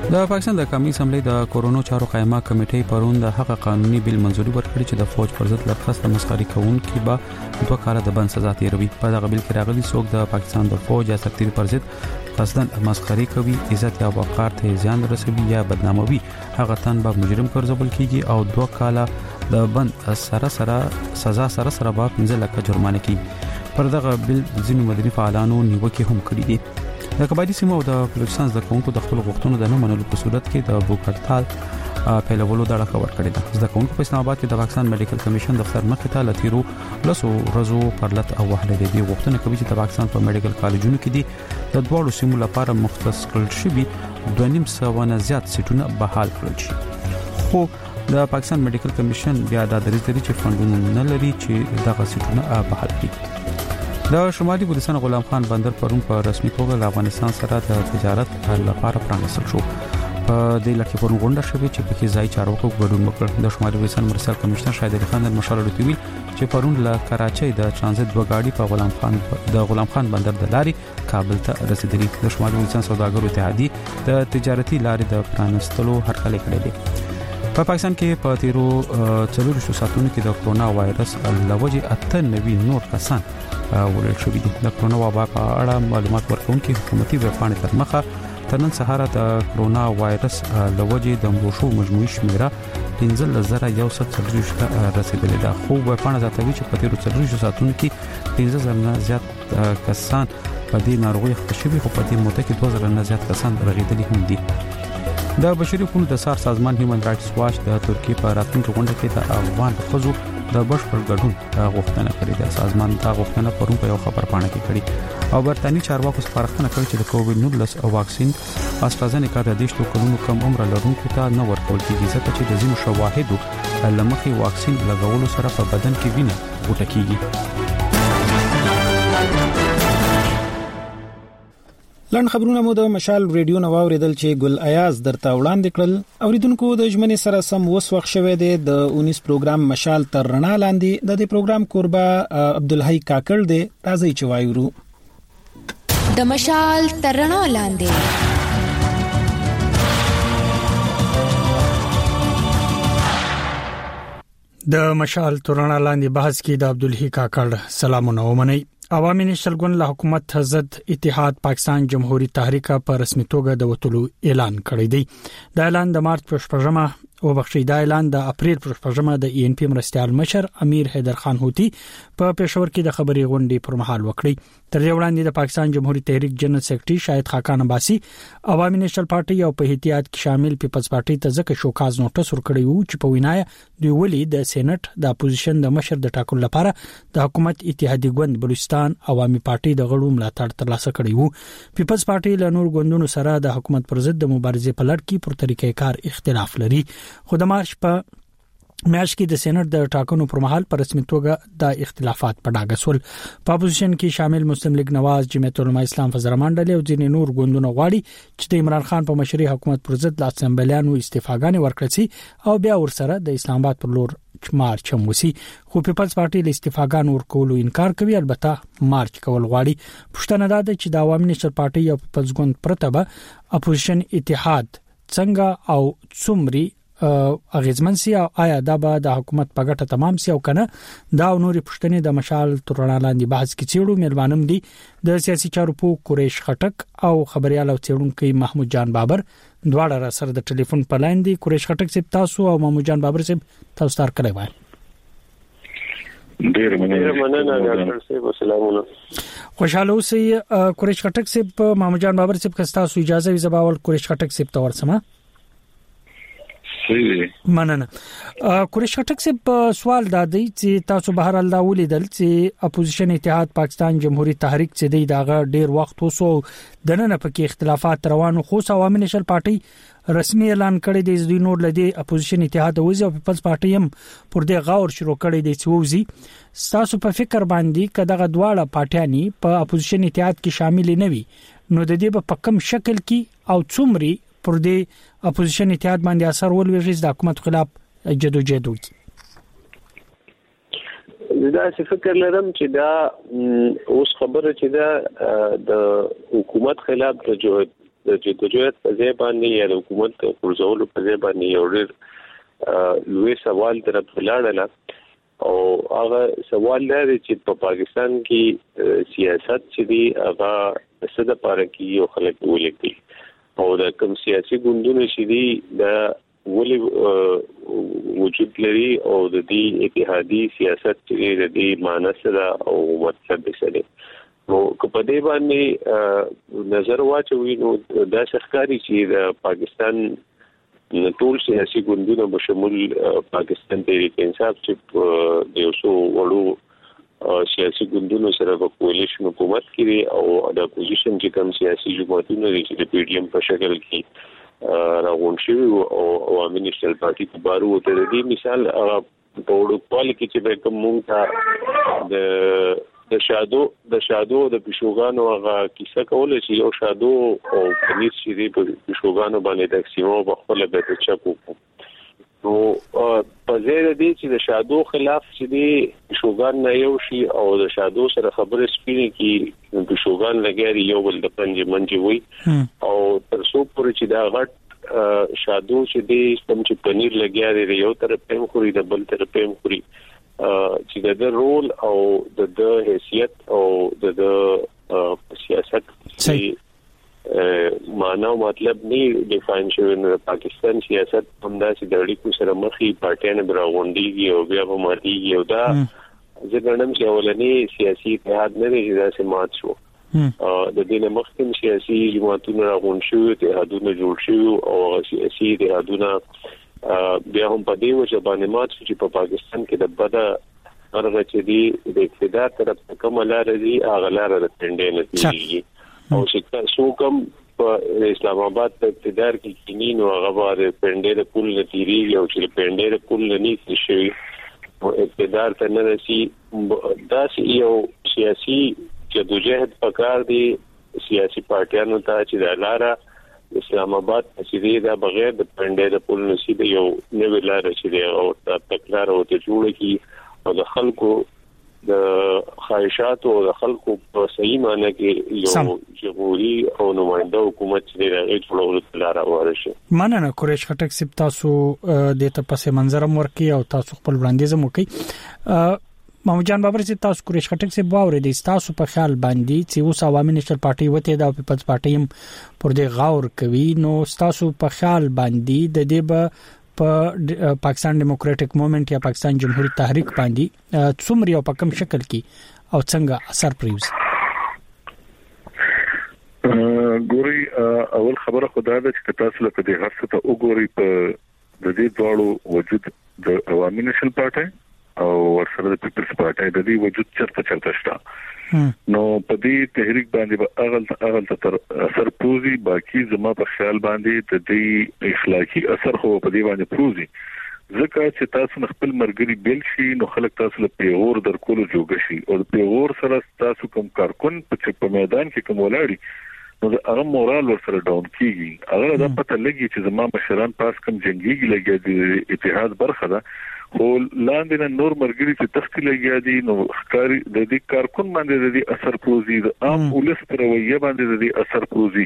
د پاکستان د قومي اسمبلی د کورونا چارو قائمه کمیټې پرون د حق قانوني بیل منځوري ورکړي چې د فوج پر ضد لرخصت مسخري کوونکي به دوه کاله د بند سزا تیروي. په دغه بیل کې راغلي څوک د پاکستان د فوج یا سرتیري پر ضد قصدن مسخري کوي، عزت یا وقار ته زیان رسوي یا بدناموي، هغه تن به مجرم ګرځول کیږي او دوه کاله د بند سره سره سزا سره سره به پنځه لک جرمانه کیږي. پر دغه بیل ځینو مدني فعالانو نیوکه هم کړې دي. د قبایلی سیمو او د بلوچستان د کوونکو د خپل غوښتنو د نه منلو په صورت کې د بوکړتال پیلولو د اړه خبر کړی ده. د کوونکو په اسلام آباد کې د پاکستان میډیکل کمیشن دفتر مخې ته لتیرو لسو ورځو پرلط او وهله دي غوښتنه کوي چې د پاکستان په میډیکل کالجونو کې دي د دوه سیمو لپاره مختص کړل شوی دوه نیم سوه نه زیات سیټونه بحال کړل شي. خو د پاکستان میډیکل کمیشن بیا د دریځ لري چې فندونه نه لري چې دغه سیټونه بحال کړي. د شمالي ګلستان غلام خان بندر پرون په رسمي توګه د افغانستان سره د تجارت لپاره پرانیستل شو. په دې لکه پرون غونډه شوې چې په کې ځای چارواکو ګډون وکړ. د شمالي ګلستان مرسل کمشنر شاهد علي خان د مشال لوي چې پرون له کراچۍ د ترانزیت دوه گاډي په غلام خان د غلام خان بندر د لاري کابل ته رسیدلي. د شمالي ګلستان سوداګرو اتحادیه د تجارتي لارې د پرانیستلو هرکلی کړی دی. په پاکستان کې په تیرو څلور ساعتونو کې د کرونا وایرس لوجه اته نوي نور کسان ولړل شوي دي. د کرونا وبا په اړه معلومات ورکوونکي حکومتي ویبپاڼې تر مخه تر نن سهار د کرونا وایرس لوجه د مروشو مجموعي شمیره پنځه زره یو سل څلوېښت ته رسیدلې ده. خو ویبپاڼه زیاتوي چې په تیرو څلور ساعتونو کې پنځه زره نه زیات کسان په دې ناروغي اخته شوي، خو په دې موده کې دوه زره نه زیات کسان رغېدلي هم دي. د بشري حقوقو د سار سازمان هیومن رائټس واچ د ترکیې په راتلونکي غونډه کې د افغان ښځو د بشپړ ګډون غوښتنه کړې ده. سازمان دا غوښتنه پرون په یو خبرپاڼه کې کړې او برتانوي چارواکو سپارښتنه کړې چې د کووډ نولس واکسین استرازینیکا د دیشتو کلونو کم عمر لرونکو ته نه ورکول کیږي، ځکه چې د ځینو شواهدو لمخې واکسین لګولو سره په بدن کې وینه غوټه کیږي.
لړن خبرونه مو د مشال ریډیو نو اوریدل چې ګل ایاز درته وړاندې کړل. اوریدونکو د ژمنې سره سم وس وخت شوه د اونیس پروګرام مشال تر رڼا لاندې د دې پروګرام قربا عبدالحی کاکړ دی. راځي چې وایو
د مشال تر رڼا لاندې.
د مشال تر رڼا لاندې بحث کې د عبدالحی کاکړ سلامونه ومني. عوامي نشل ګوند له حکومت ضد اتحاد پاکستان جمهوریت تحریک په رسمي توګه د وټولو اعلان کړی دی. د اعلان د مارچ په شپږمه او بخښي د اعلان د اپریل په شپږمه د ای ان پی مرستيال مشر امیر حیدر خان هوتی په پېښور کې د خبري غونډې پر مهال وکړي. تر دې وړاندې د پاکستان جمهوریت تحریک جنرال سیکریټري شاهد خاقان عباسي عوامي نشل پارټي او په احتیاط کې شامل پیپلز پارټي ته ځکه شوکاز نوټس ورکړی وو چې په وینايه دوی ولي د سېنات د اپوزیشن د مشر د ټاکلو لپاره د حکومت اتحادیه ګوند بلوچستان عوامي پارټي د غړو ملاتړ ترلاسه کړی وو. پیپلز پارټي له نور ګوندونو سره د حکومت پر ضد د مبارزې په لړ کې پر طریقې کار اختلاف لري. خو د مارچ په میاشت کې د سېنات د ټاکنو پر مهال په رسمي توګه د اختلافات په ډاګه سول. په اپوزیشن کې شامل مسلم لیگ نواز، جمعیت العلماء اسلام فزرمان ډلې او ځینې نور ګوندونه غواړي چې د عمران خان په مشرۍ حکومت پر ضد لا اسمبلیانو استعفاګانې ورکړي او بیا ورسره د اسلام آباد پر لور مارچ هم وسی. خو پیپلز پارټي له استعفاګانو ورکولو انکار کوي، البته مارچ کول غواړي. پښتنه ده چې د عوامي نشل پارټي او پیپلز ګوند پرته به اپوزیشن اتحاد څنګه او څومري اغیزمن سي او آیا دا به د حکومت په ګټه تمام سي او کنه. دا نوري پښتنې د مشال تر رڼا لاندې بحث کې چیرو مېلمانم دي د سیاسي چارو په قریش خټک او خبريال او چیرونکو محمود جان بابر دواړه را سره د ټلیفون په لاین دي. قریش خټک سپ تاسو او محمود جان بابر سپ تاسو تر کړی وای.
ډیر مننه ډاکټر صاحب، سلامونه.
خوشاله اوسئ. قریش خټک سپ محمود جان بابر سپ کستاسو اجازه وي زباول قریش خټک سپ تور سما مننه. قریش خټک صاحب سوال دادی چې تاسو بهر الله ولیدل چې اپوزیشن اتحاد پاکستان جمهوریت تحریک چې دی داغه ډیر وخت وسو د نن په کې اختلافات روانو، خو عوامي نشل پارټي رسمي اعلان کړی دی چې نور لدی اپوزیشن اتحاد وزي او پیپلز پارټي هم پر دې غور شروع کړی دی چې وزي. تاسو په فکر باندې کداغه دواړه پارټیانی په اپوزیشن اتحاد کې شامل نه وي نو د دې په کم شکل کې او څومري پر دې اپوزیشن اتحاد باندې اثر ولوي د حکومت خلاف جدوجہد وکړي؟
دا څه فکر لرم چې دا اوس خبره چې دا د حکومت خلاف د د جدوجہد په ځای باندې یا د حکومت پرځولو په ځای باندې یو ډېر لوی سوال طرف لاړل او هغه سوال لري چې په پاکستان کې سیاست چې دی هغه څه د پاره کې یو خلک ولګي او د کوم سیاسي ګوندونو چې دی د ولې وجود لري او د دې اتحادي سیاست چې د دې معنی سره او مطلب سره نو په دې باندې نظر واچوي نو د ښکاری چې د پاکستان ټول سیاسي ګوندونه په شمول پاکستان تحریک انصاف چې د یو څو وړو سیاسي ګوندونو سره په کولیشن حکومت کې او د اپوزیشن چې کوم سیاسي جماعتونه دي چې د پی ډی ایم په شکل کې راغون شوی او عوامي نېشنل پارټي په بارو ته د مثال په وړو کال کې چې کوم مونږ د د شادو د شادو د پښوګانو هغه کیسه کوله چې یو شادو او پولیس چې په پښوګانو باندې تقسیمو په خپل به چکو نو په ځای دې چې د شادو خلاف چې دی پښوګان نه یو شي او د شادو سره خبرې سپینې کې پښوګان لګاري یو بل د پنځه منځي وي او تر څو پورې چې دا غټ شادو چې دی کوم چې پنیر لګاري یو طرف په خوري د بل طرف په خوري چې د رول او د حیثیت او د سیاست چې معنا او مطلب نه ډیفاین شوی نه پاکستان سیاست همدا چې د اړیکو سره مخې پارټیان براغونډيږي او بیا په ماتيږي او دا ځکه چې اولنې سیاسي اتحاد نه لري دا سمات شو د دې نه مخکې سیاسي جماعتونه راغون شو اتحادونه جوړ شو او سیاسي اتحادونه بیا هم په دې وجه باندې مات چې په پاکستان کې د بده هغه چې دی د اقتدار طرف ته کومه لار دی هغه لار د پندې نتیجه او چې څو کوم په اسلام آباد په اقتدار کې کینین او هغه باندې پندې د پول نتیری او چې پندې د پول نه شي او اقتدار ته نه رسی دا یو سیاسي جدوجہد پکار دی سیاسي پارټیانو ته چې د لاره اسلام آباد چې دا بغیر د پندې د پول نصیب یو نوې لار چې او تکرار او ته جوړ کی او د خلکو د خواهشات او د خلکو په صحیح معنی کې یو جمهوریت او نمائنده حکومت چې راغی ټول لار ورشي
مننه قریش خټک سپ تاسو د ته پسې منظر ورکی او تاسو خپل وړاندیز مو کوي محمد جان بابر چې تاسو قریش خټک سپ باور دي تاسو په خیال باندې چې اوس عوامي نېشنل پارټي وته دا پیپلز پارټي هم پر دې غور کوي نو تاسو په خیال باندې د دې به په پاکستان ډیموکراټک موومېنټ یا پاکستان جمهوریت تحریک باندې څومره یو په کوم شکل کې او څنګه اثر پریوز
ګوري اول خبره خدای د چې تاسو لکه د هر څه ته وګوري په د دې ډول وجود د عوامي نېشنل پارټي او ورسره د پیپلز پارټي د دې وجود چرته چرته شته نو په دې تحریک باندې به اغل اغل تر اثر پروزي باقي زما په خیال باندې د دې اخلاقی اثر خو په دې باندې پروزي ځکه چې تاسو خپل مرګري بیل شي نو خلک تاسو له پیغور در کولو جوړ شي او د پیغور سره تاسو کوم کارکون په میدان کې کوم ولاړی نو هغه مورال ورسره ډاون کیږي هغه د پته لګي چې زما مشران پاس کوم جنگيږي لګي د اتحاد برخه ده خو لاندې نه نور مرګري چې تختی لګیا دي نو ښکاری د دې کارکون باندې د دې اثر پروزي د عام ولس پر رویه باندې د دې اثر پروزي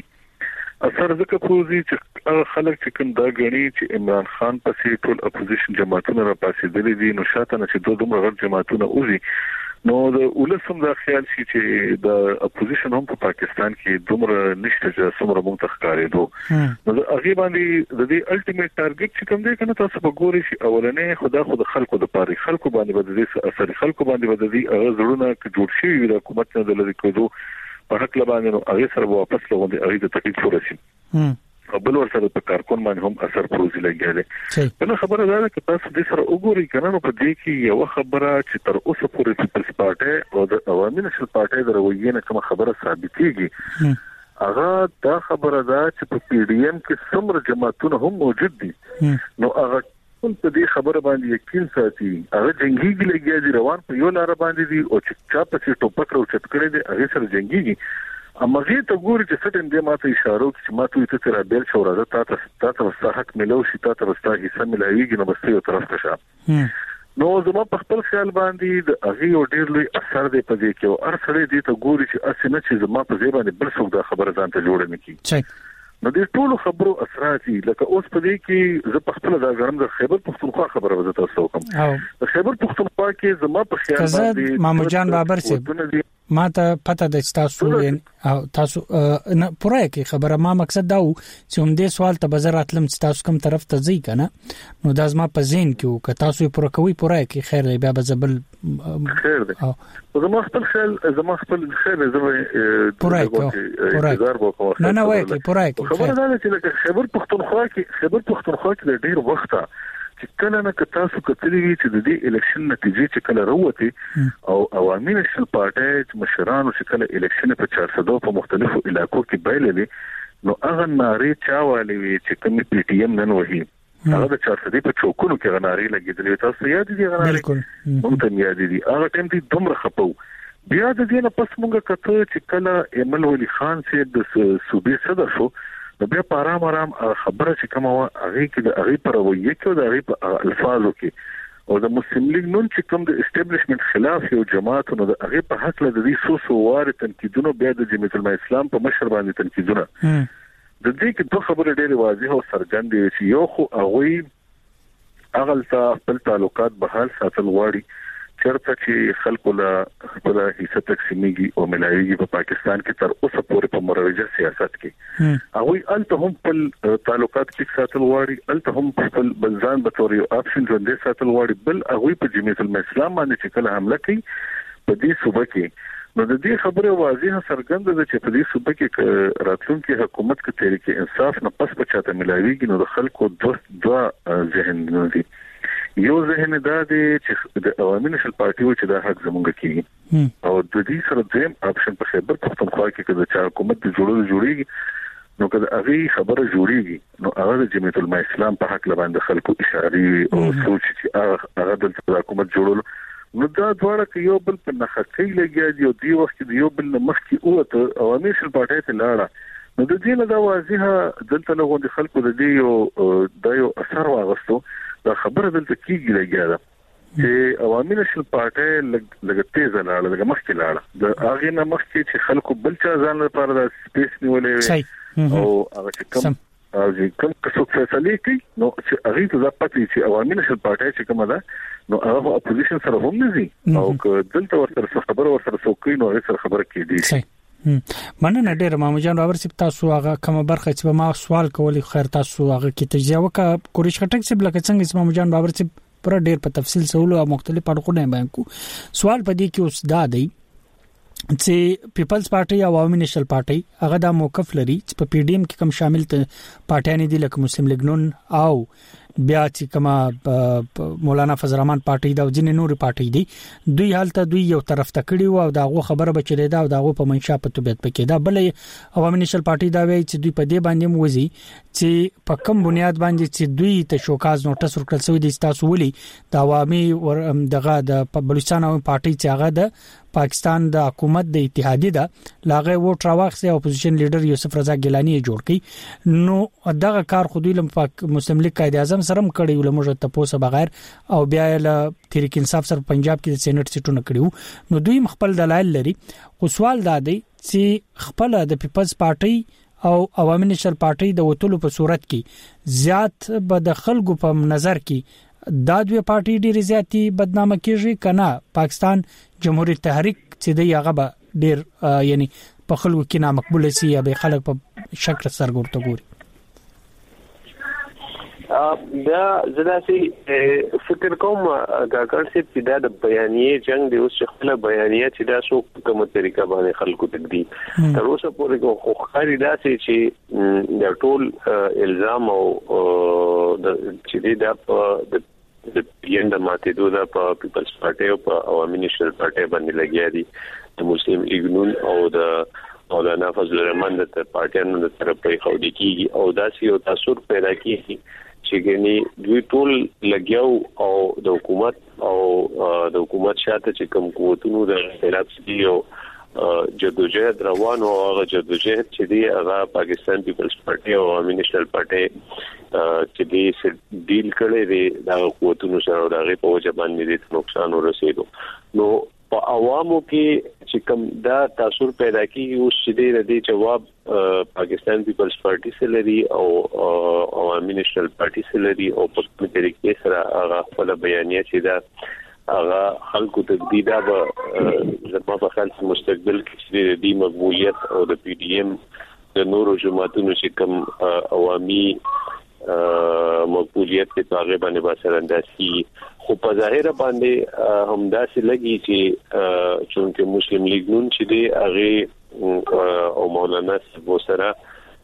اثر ځکه پروزي چې خلک چې کوم دا غني چې عمران خان پسې ټول اپوزیشن جماعتونه را پاسې دي دي نو شاته نه چې دوه دومره غټ جماعتونه اوزي نو د ولسم دا خیال شي چې د اپوزیشن هم په پاکستان کې دومره نشته چې څومره مونږ تخکارې دو نو هغه باندې د دې الټیمیټ ټارګټ چې کوم دی کنه تاسو په ګوري شي اولنې خدا خود خلکو د پاره خلکو باندې به د دې اثر خلکو باندې به د دې هغه زړونه کې جوړ شي د حکومت نه د لری کېدو په حق لبانې نو هغه سره واپس لغوندي هغه د تکلیف ورسي او بل ورسره په کارکون باندې هم اثر پروزي لګیږي نو خبره ده چې تاسو دې سره وګورئ کنه نو په دې کې یو خبره چې تر اوسه پورې پیپلز پارټي او د عوامي نېشنل پارټي د رویې نه کوم خبره ثابتېږي هغه دا خبره ده چې په پی ډی ایم کې څومره جماعتونه هم موجود دي نو هغه ټول په دې خبره باندې یقین ساتي هغه جنگيږي لګیږي روان په یو لار باندې دي او چې چا په ټوپک راو چت کړی دي هغه سره جنگيږي اما زه ته ګوري چې څنګه دې ماته اشاره وکړي چې ماته یې تر بیل شو راځه تاسو تاسو ته حق ملو شي تاسو ته حصہ ملایوي نو بس یو طرف ته شه نو زما په خپل خیال باندې د هغه یو ډیر لوی اثر دی په دې کې او هر څړې دې ته ګوري چې اسنه چې زما په ځای باندې بل څوک دا خبره ځان ته جوړ نه کی نو د ټولو خبرو اثرات لکه اوس په دې کې زه په خپل د غرم د خیبر پختونخوا خبره وزه تاسو کوم د خیبر پختونخوا کې زما په خیال باندې
محمود جان بابر سي ما ته پته د تاسو او تاسو نه پوره کې خبره ما مقصد دا و چې هم دې سوال ته بزرات لم تاسو کوم طرف ته ځي کنه نو د ازما په زین کې او که تاسو پوره کوي پوره کې خیر دی بیا بزبل
خیر دی زما خپل خیال زما خپل خیر زما
پوره کې نه نه وای کې پوره کې
خبره دا چې خیبر پختونخوا کې خیبر پختونخوا کې د ډیر وخته چې کله نه که تاسو کتلی وي چې د دې الیکشن نتیجې چې کله راوته او عوامي نشل پارټي مشرانو چې کله الیکشن په چهارصد په مختلفو علاقو کې بایللې نو هغه ناری چاوالي وي چې کوم پی ټی ایم نن وهي هغه د چهارصد په چوکونو کې غناري لګیدلې تاسو یاد دي غناري
بالکل
مونږ ته یاد دي هغه ټیم دې دومره خپو بیا د دې نه پس مونږ کته چې کله ایمل ولی خان سي د صوبې صدر شو نو بیا په آرام آرام خبره چې کومه هغه کې د هغه پر وایي کې د هغه په الفاظو کې او د مسلم لیگ نن چې کوم د اسټابلیشمنت خلاف یو جماعت نو د هغه په حق له دې سو سو وار تنقیدونو بیا د جمعیت الاسلام په مشر باندې تنقیدونه د دې کې دوه خبرې ډېرې واضحه او څرګندې چې یو خو هغه اغلطه خپل تعلقات بحال ساتل غواړي چرته چې خلکو له خپل حصہ تقسیمېږي او ملایوي په پاکستان کې تر اوسه پورې په مروجه سیاست کې هغه الته هم په تعلقات کې ساتل غواړي الته هم په بلځان به تور یو اپشن ژوندې ساتل غواړي بل هغه په جمعیت الاسلام باندې چې کله حمله کوي په دې صوبه کې نو د دې خبره واضحه څرګنده ده چې په دې صوبه کې راتلونکي حکومت کې تحریک انصاف نه پس پچاته ملایويږي نو د خلکو دوه دوه ذهن دي یو ذهن دا دی چې د عوامي نشل پارټي و چې دا حق زمونږ کېږي او د دې سره دیم اپشن په خیبر پختونخوا کې چې د حکومت د جوړولو جوړیږي نو که هغه خبره جوړیږي نو هغه د جمعیت الاسلام په حق لباندې خلکو اشاره او سوچ چې هغه د حکومت جوړولو نو دا دواړه کې یو بل په نخښي لګیا دی او دی وخت دی یو بل مخکې اوته عوامي نشل پارټي ته لاړه نو د دې نه دا واضحه دلته له غوډي خلکو د دې یو د یو اثر واغستو دا خبره دلته کیږي لګیا ده چې عوامي نشل پارټي لګ تیز لاړه لګ مخکې لاړه د هغه نه مخکې چې خلکو بل چا ځان لپاره د سپیس نیولې او هغه چې کوم او چې کوم څه فیصله کوي نو چې هغه ته پاتې چې عوامي نشل پارټي چې کومه ده نو هغه اپوزیشن سره هم نه دي او دلته ورسره خبره ورسره څوک نو هغه سره خبره کیږي
مننه ډیر محمود جان باور سپ تاسو هغه کومه برخه چې ما سوال کولی خیر تاسو هغه کې تجزیه وکړه کوریش خټک سپ لکه څنګه محمود جان باور سپ پر ډیر په تفصیل سوال او مختلف اړخونه باندې سوال پدې کې اوس دا دی چې پیپلز پارټي او عوامي نشل پارټي هغه د موقف لري چې په پی ډی ایم کې کوم شامل ته پارټیان دي لکه مسلم لیگ نون او بیا چې کما مولانا فضل الرحمن پارټي دا ځینې نور پارټي دي دوی حالت دوی یو طرف ته کړي او داغه خبره بچلې دا او داغه په منشا په توبېت پکې دا بلې عوامي نشل پارټي دا وایي چې دوی په دې باندې موزي چې په کوم بنیاد باندې چې دوی ته شوکاز نوټس ورکړل شوی دي تاسو ولي د عوامي دغه د بلوچستان او پارټي چې هغه د پاکستان د حکومت د اتحادیه ده لاغه ووټ راوخسه اپوزیشن لیډر یوسف رضا ګیلانی جوړ کړي نو دغه کار خو دوی لم مسلم لیگ قائد اعظم سره کړي ولمر ته پوسه بغیر او بیا له تحریک انصاف سره پنجاب کې د سېنات سیټونه کړیو نو دوی خپل دلایل لري خو سوال دا دی چې خپل د پیپلز پارټي او عوامي نشل پارټي د وټولو په صورت کې زیات به د خلکو په نظر کې دا دوی پارټي ډېر زیاتی بدنامه کیږي کنه پاکستان جمهوریت تحریک چې دی هغه به ډېر یعنی په خلکو کې نامقبول سي یا به خلک په شک سرګورته ګوري
دا زداسي فکر کوم کاکړ سي چې دا د بیانیه جنگ دی اوس خپل بیانیه چې دا سو کومه طریقه باندې خلکو تقدیم تر اوسه پورې خو خاري دا چې د ټول الزام او چې دا په د پیند ماته دوه په پیپلز پارټي او په عوامي نشل پارټي باندې لګیا دي د مسلم لیگ نون او د مولانا فضل الرحمن د پارټیانو د طرفه خو دي کیږي او دا سی او تاثیر پیدا کیږي چې ګني دوی ټول لګیاو او د حکومت او د حکومت شاته چې کوم قوتونو د خلاف دي او جدوجہد روان او هغه جدوجہد چې دی هغه پاکستان پیپلز پارټي او عوامي نشل پارټي چې دې ډیل کړي دي د قوتونو سره او د هغه په وجه باندې د نقصان ورسېدو نو په عوامو کې چې کوم دا تاثیر پیدا کیږي اوس چې د دې جواب پاکستان پیپلز پارټي سره لري او عوامي نېشنل پارټي سره لري او په کومه طریقې سره هغه خپل بیانیه چې دا هغه خلکو تجدیدا به زما په خیال چې مستقبل کې د دې مقبولیت او د پی ډی ایم د نورو جماعتونو چې کوم عوامي مقبولیت په هغه باندې باسر انداسي خو په ظاهر باندې همداسې لګي چې چونکه مسلم لیگ نون چې دی هغه او مولانا سبو سره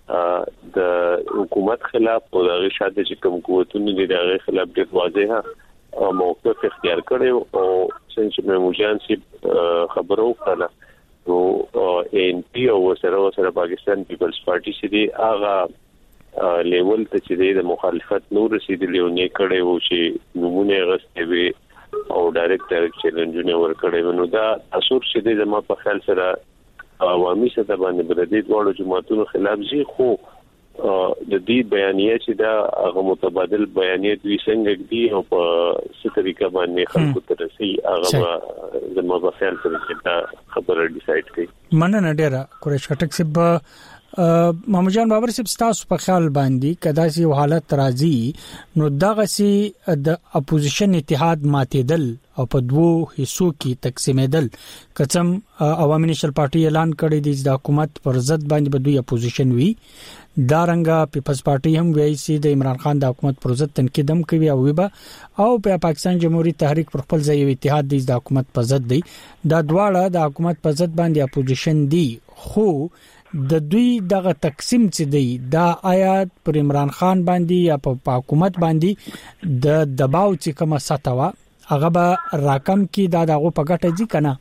د حکومت خلاف او د شاده چې کوم قوتونه دي هغه خلاف ډېر واضحه موقف اختیار کړي او څنګه موجان سي خبرو کړه نو ان پی او سره سره پاکستان پیپلز پارټي چې دی هغه لیول ته چې د مخالفت نور رسیدلی او نه کړي وو چې نمونه غسته وي او ډایرکټ ډایرکټ چیلنجونه ورکړي نو دا اثر چې د زما په خیال سره عوامي سطح باندې بلدي ډول جماعتونو خلاف زی خو د دې بیانیه چې دا هغه متبادل بیانیه دوی څنګه دي او په څه طریقه باندې خلکو ته رسي هغه زما په خیال سره دا خبره ډیسایډ کړي
مننه ډیره قریش خټک صاحب محمد جان بابر صاحب تاسو په خیال باندې کدا سي حالت راځي نو دغه سي د اپوزیشن اتحاد ماتېدل او په دوو حصو کې تقسیمېدل کچم عوامي نېشنل پارټي اعلان کړی دی چې د حکومت پر ضد باندې به دوی اپوزیشن وي دارنګه پیپلز پارټي هم وایي چې د عمران خان د حکومت پر ضد تنقید هم کوي او وبا او په پاکستان جمهوریت تحریک پر خپل ځای اتحاد دی د حکومت پر ضد دی دا دواړه د حکومت پر ضد باندې اپوزیشن دی خو د دوی دغه تقسیم چې دی دا آیات پر عمران خان باندې یا په حکومت باندې د دباو چې کومه ساتوا هغه به راکم کې دا دغه په ګټه دي کنه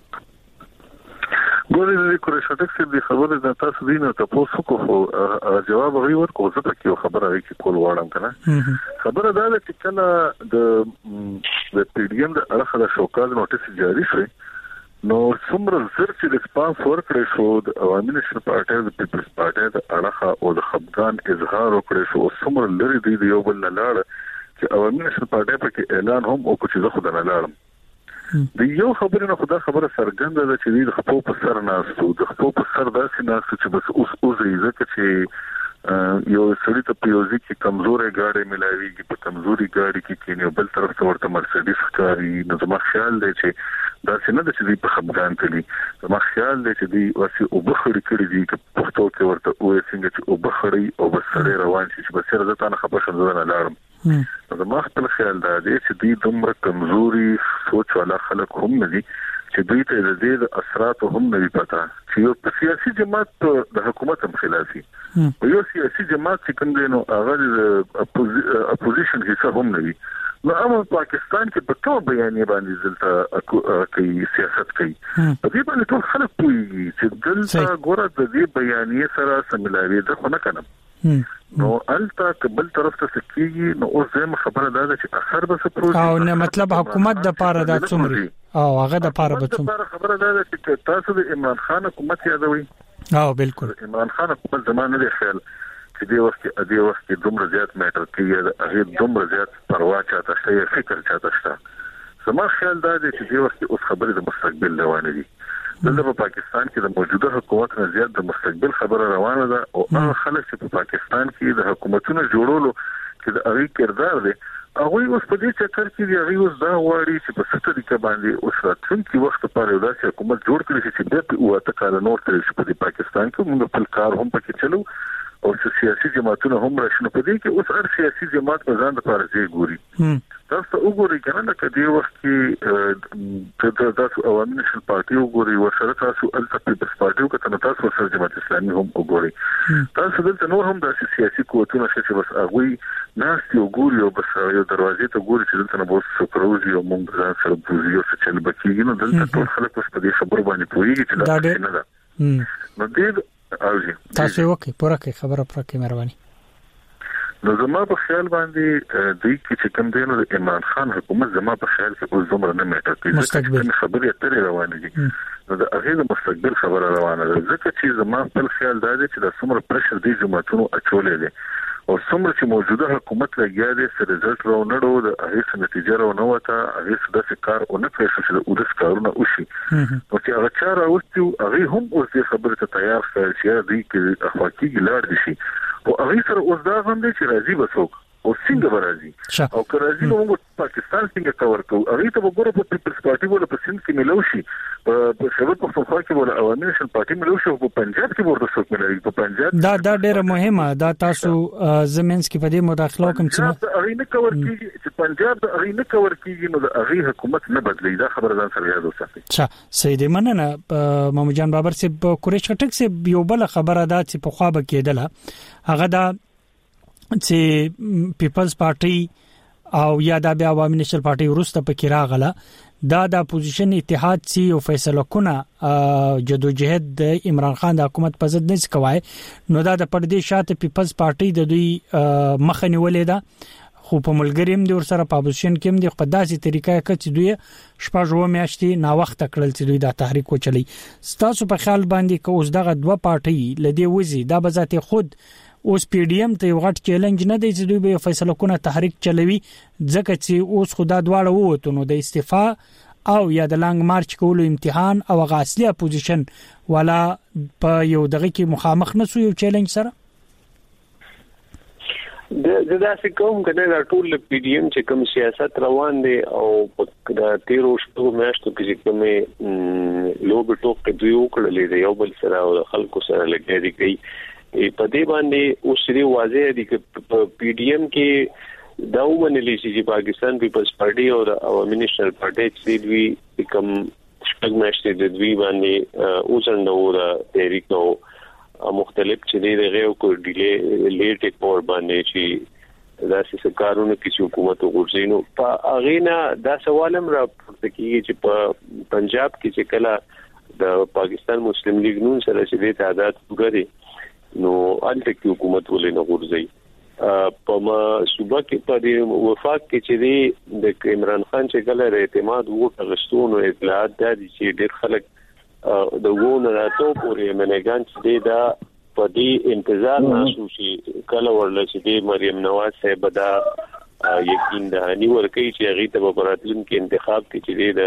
ګورې د قریشټک څخه د خبره د تاسو دینه تاسو کو جواب غوړي ورکو زه ته یو خبره راځي کول وړم کنه خبره دا ده چې کله د د پی ډی ایم د اړخ د شوکاز نوټیس جاری شوی نو څومره زر چې ریسپانس ورکړی شو د عوامي نېشنل پارټي د پیپلز پارټي د اړخ او د خپګان اظهار وکړی شو څومره لري دی یو بل نه لاړ چې عوامي نېشنل پارټي په کې اعلان هم او چې زه خدای نه لاړم د یو خبرې نه خدای خبره سرګنده ده چې د خپل په سر ناستو د خپل په سر داسې ناستو چې بس اوس اوس ځکه چې یو سړی ته پیوزي کې کمزورې گاډي ملاويږي په کمزوري گاډي کې کینې بل طرف ته ورته مرسيډیز ښکاري نو زما خیال دی چې دا څنګه د چې په خپګان کړي زما خیال دی چې دی واسي او بخړی کړی دی چې پښتو کې ورته وې څنګه چې او بخړی او بسړی روان شي چې بسره زه تاسو خبر شم زه نه لاړم زما خپل خیال دا دی چې دی دومره کمزوري سوچ والا خلک هم نه دي چې دوی ته د دې اثرات هم نه پتا چې یو سیاسي جماعت د حکومت هم خلافي یو سیاسي جماعت چې کوم دی نو هغه د اپوزیشن حصہ هم نه وي نو امر پاکستان کې په کوم بیانیه باندې دلته کوي سیاست کوي په دې باندې ټول خلک پوهیږي چې دلته ګوره د دې بیانیه سره سملاوي ده خو نه کنه نو التا قبل طرف ته سکیږي نو اوس زم خبره ده چې اثر به سپروي
او نه مطلب حکومت د پاره د څومره او هغه د پاره به څومره
خبره ده چې تاسو د عمران خان حکومت یادوي
او بالکل
عمران خان حکومت زمانه دی خیال چې دی وخت دی وخت دومره زیات میټر کوي هغه دومره زیات پروا چاته شي فکر چاته شته زما خیال دا دی چې دی وخت اوس خبره د مستقبل روانه دي دلته په پاکستان کې د موجوده حکومت نه زیات د مستقبل خبره روانه ده او هغه خلک چې په پاکستان کې د حکومتونو جوړولو کې د اړیک کردار دي هغه اوس په دې چکر کې دی هغه اوس دا وایي چې په ستر طریقه باندې اوس راتلونکي وخت لپاره یو داسې حکومت جوړ کړي چې د اوته کال نور تر شي په پاکستان کې موږ خپل کار هم پکې چلو او سیاسي جماعتونه هم راشنه په دې کې اوس هر سیاسي جماعت په ځان لپاره ځای ګوري تاسو وګورئ کنه لکه دی وخت کې د تاسو عوامي نېشنل پارټي وګورئ او سره تاسو الته پیپلز پارټي وکړه تاسو سره جماعت اسلامي هم وګورئ تاسو دلته نور هم د سیاسي قوتونو چې بس هغه ناس یو ګوري او بس یو دروازې ته ګوري چې دلته نه بوس سپروزي او موږ ځان سره بوزي او څه چل بکیږي نو دلته ټول خلک په دې خبر باندې پوهیږي چې دا نه ده نو دې اوجه
تاسو وکي پوره کې خبره پوره کې مهرباني
نو زما په خیال باندې دوی چې کوم دینو د عمران خان حکومت زما په خیال کې اوس زمره نه میټر کوي ځکه خبرې اترې روانه دي نو د هغه د مستقبل خبره روانه ده ځکه چې زما په خیال دا دی چې د څومره پرشر دی جماعتونو اچولې دي او څومره چې موجوده حکومت لګیا دي سره رزلټ راو نړو د هیڅ نتیجه راو نه وته هیڅ د کار او نه پېښه چې د اوس کارونه وشي او چې هغه چاره اوسو هغه هم اوس د خبره ته تیار شول چې دوی کې اخواکي لاړ دي شي او هغه سره اوس دا هم دي چې راځي بسوک او څنګه راځي او کراځي نو موږ پاکستان څنګه کور کوو هغه ته وګوره په پیپلز پارټي ولا په سند کې ملوشي په خبر پښتونخوا کې ولا عوامي نشل پارټي ملوشي په پنجاب کې ورته څوک ملوي په پنجاب
دا دا ډیره مهمه دا تاسو زمينس کې په دې مداخله کوم
چې هغه نه کور کیږي چې پنجاب هغه نه کور کیږي نو هغه حکومت نه بدلی دا خبره ځان سره یاد وساتئ.
ښه سید مننه محمد جان بابر صاحب قریش خټک صاحب یو بل خبره ده چې په خوا به کېدله هغه دا چې پیپلز پارټي او یا د عوامي نشل پارټي ورسته پکې راغله دا د اپوزیشن اتحاد سی او فیصله کونه جدوجہد د عمران خان د حکومت په ضد نه کوي نو دا د پردي شاته پیپلز پارټي د دوی مخ نیولې ده خو په ملګریم د ور سره په اپوزیشن کې هم د په داسې طریقې کې چې دوی شپږ میاشتې نا وخت کړل چې دوی د تحریک وچلی ستاسو په خیال باندې که اوس دغه دوه پارټي لدی وزي دا به ذات خود اوس پی ډی ایم ته یو غټ چیلنج نه دی چې دوی به فیصله کونه تحریک چلوي ځکه چې اوس خدا دواړه ووتو نو د استعفا او یا د لانګ مارچ کولو امتحان او غاصلی اپوزیشن ولا په یو دغه کې مخامخ نسو یو چیلنج سره
د داسې کوم کنه دا ټول پی ډی ایم چې کوم سیاست روان دي او د تیرو شپږ میاشتو کې کومه لوب ټوک کې دوی وکړلې دی یو بل سره او خلکو سره لګیږي کوي په دې باندې اوسري واضح دي چې په پی ډی ایم کې دا ومنلې چې پاکستان پیپلز پارټي او عوامي نېشنل پارټي چې دوی کوم شپږ میاشتې د دوی باندې اوسنده وره تحریک او مختلف چې دی غو کو ډیلې لیټ کور باندې چې داسې سرکارونو کې حکومت وګورځینو په اغینا دا سوالم را پورته کیږي چې په پنجاب کې چې کله د پاکستان مسلم لیگ نون سره چې د تعداد وګوري نو الته کې حکومت ولې نه غورځي په ما صوبه کې په دې وفاق کې چې دی د عمران خان چې کله اعتماد وو غشتون او اطلاعات د چې ډېر خلک د وونه راتو پورې منګان چې دا په دې انتظار ناشو چې کله ورل چې دی مریم نواز صاحب دا یقین ده نیول کوي چې هغه ته په راتلون کې انتخاب کې چې دی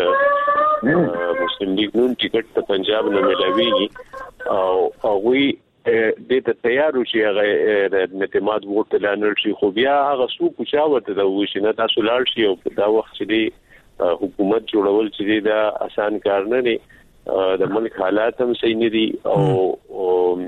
د مسلم لیگ نون ټیکټ ته پنجاب نه ملاويږي او هغه د ته تیار شي هغه د اعتماد ووټ لانل شي خو بیا هغه سو کوچاوته د وښینه نه تاسو لاړ شي او دا وخت چې دی حکومت جوړول چې دا آسان کار نه دی د ملک حالات هم صحیح نه دي او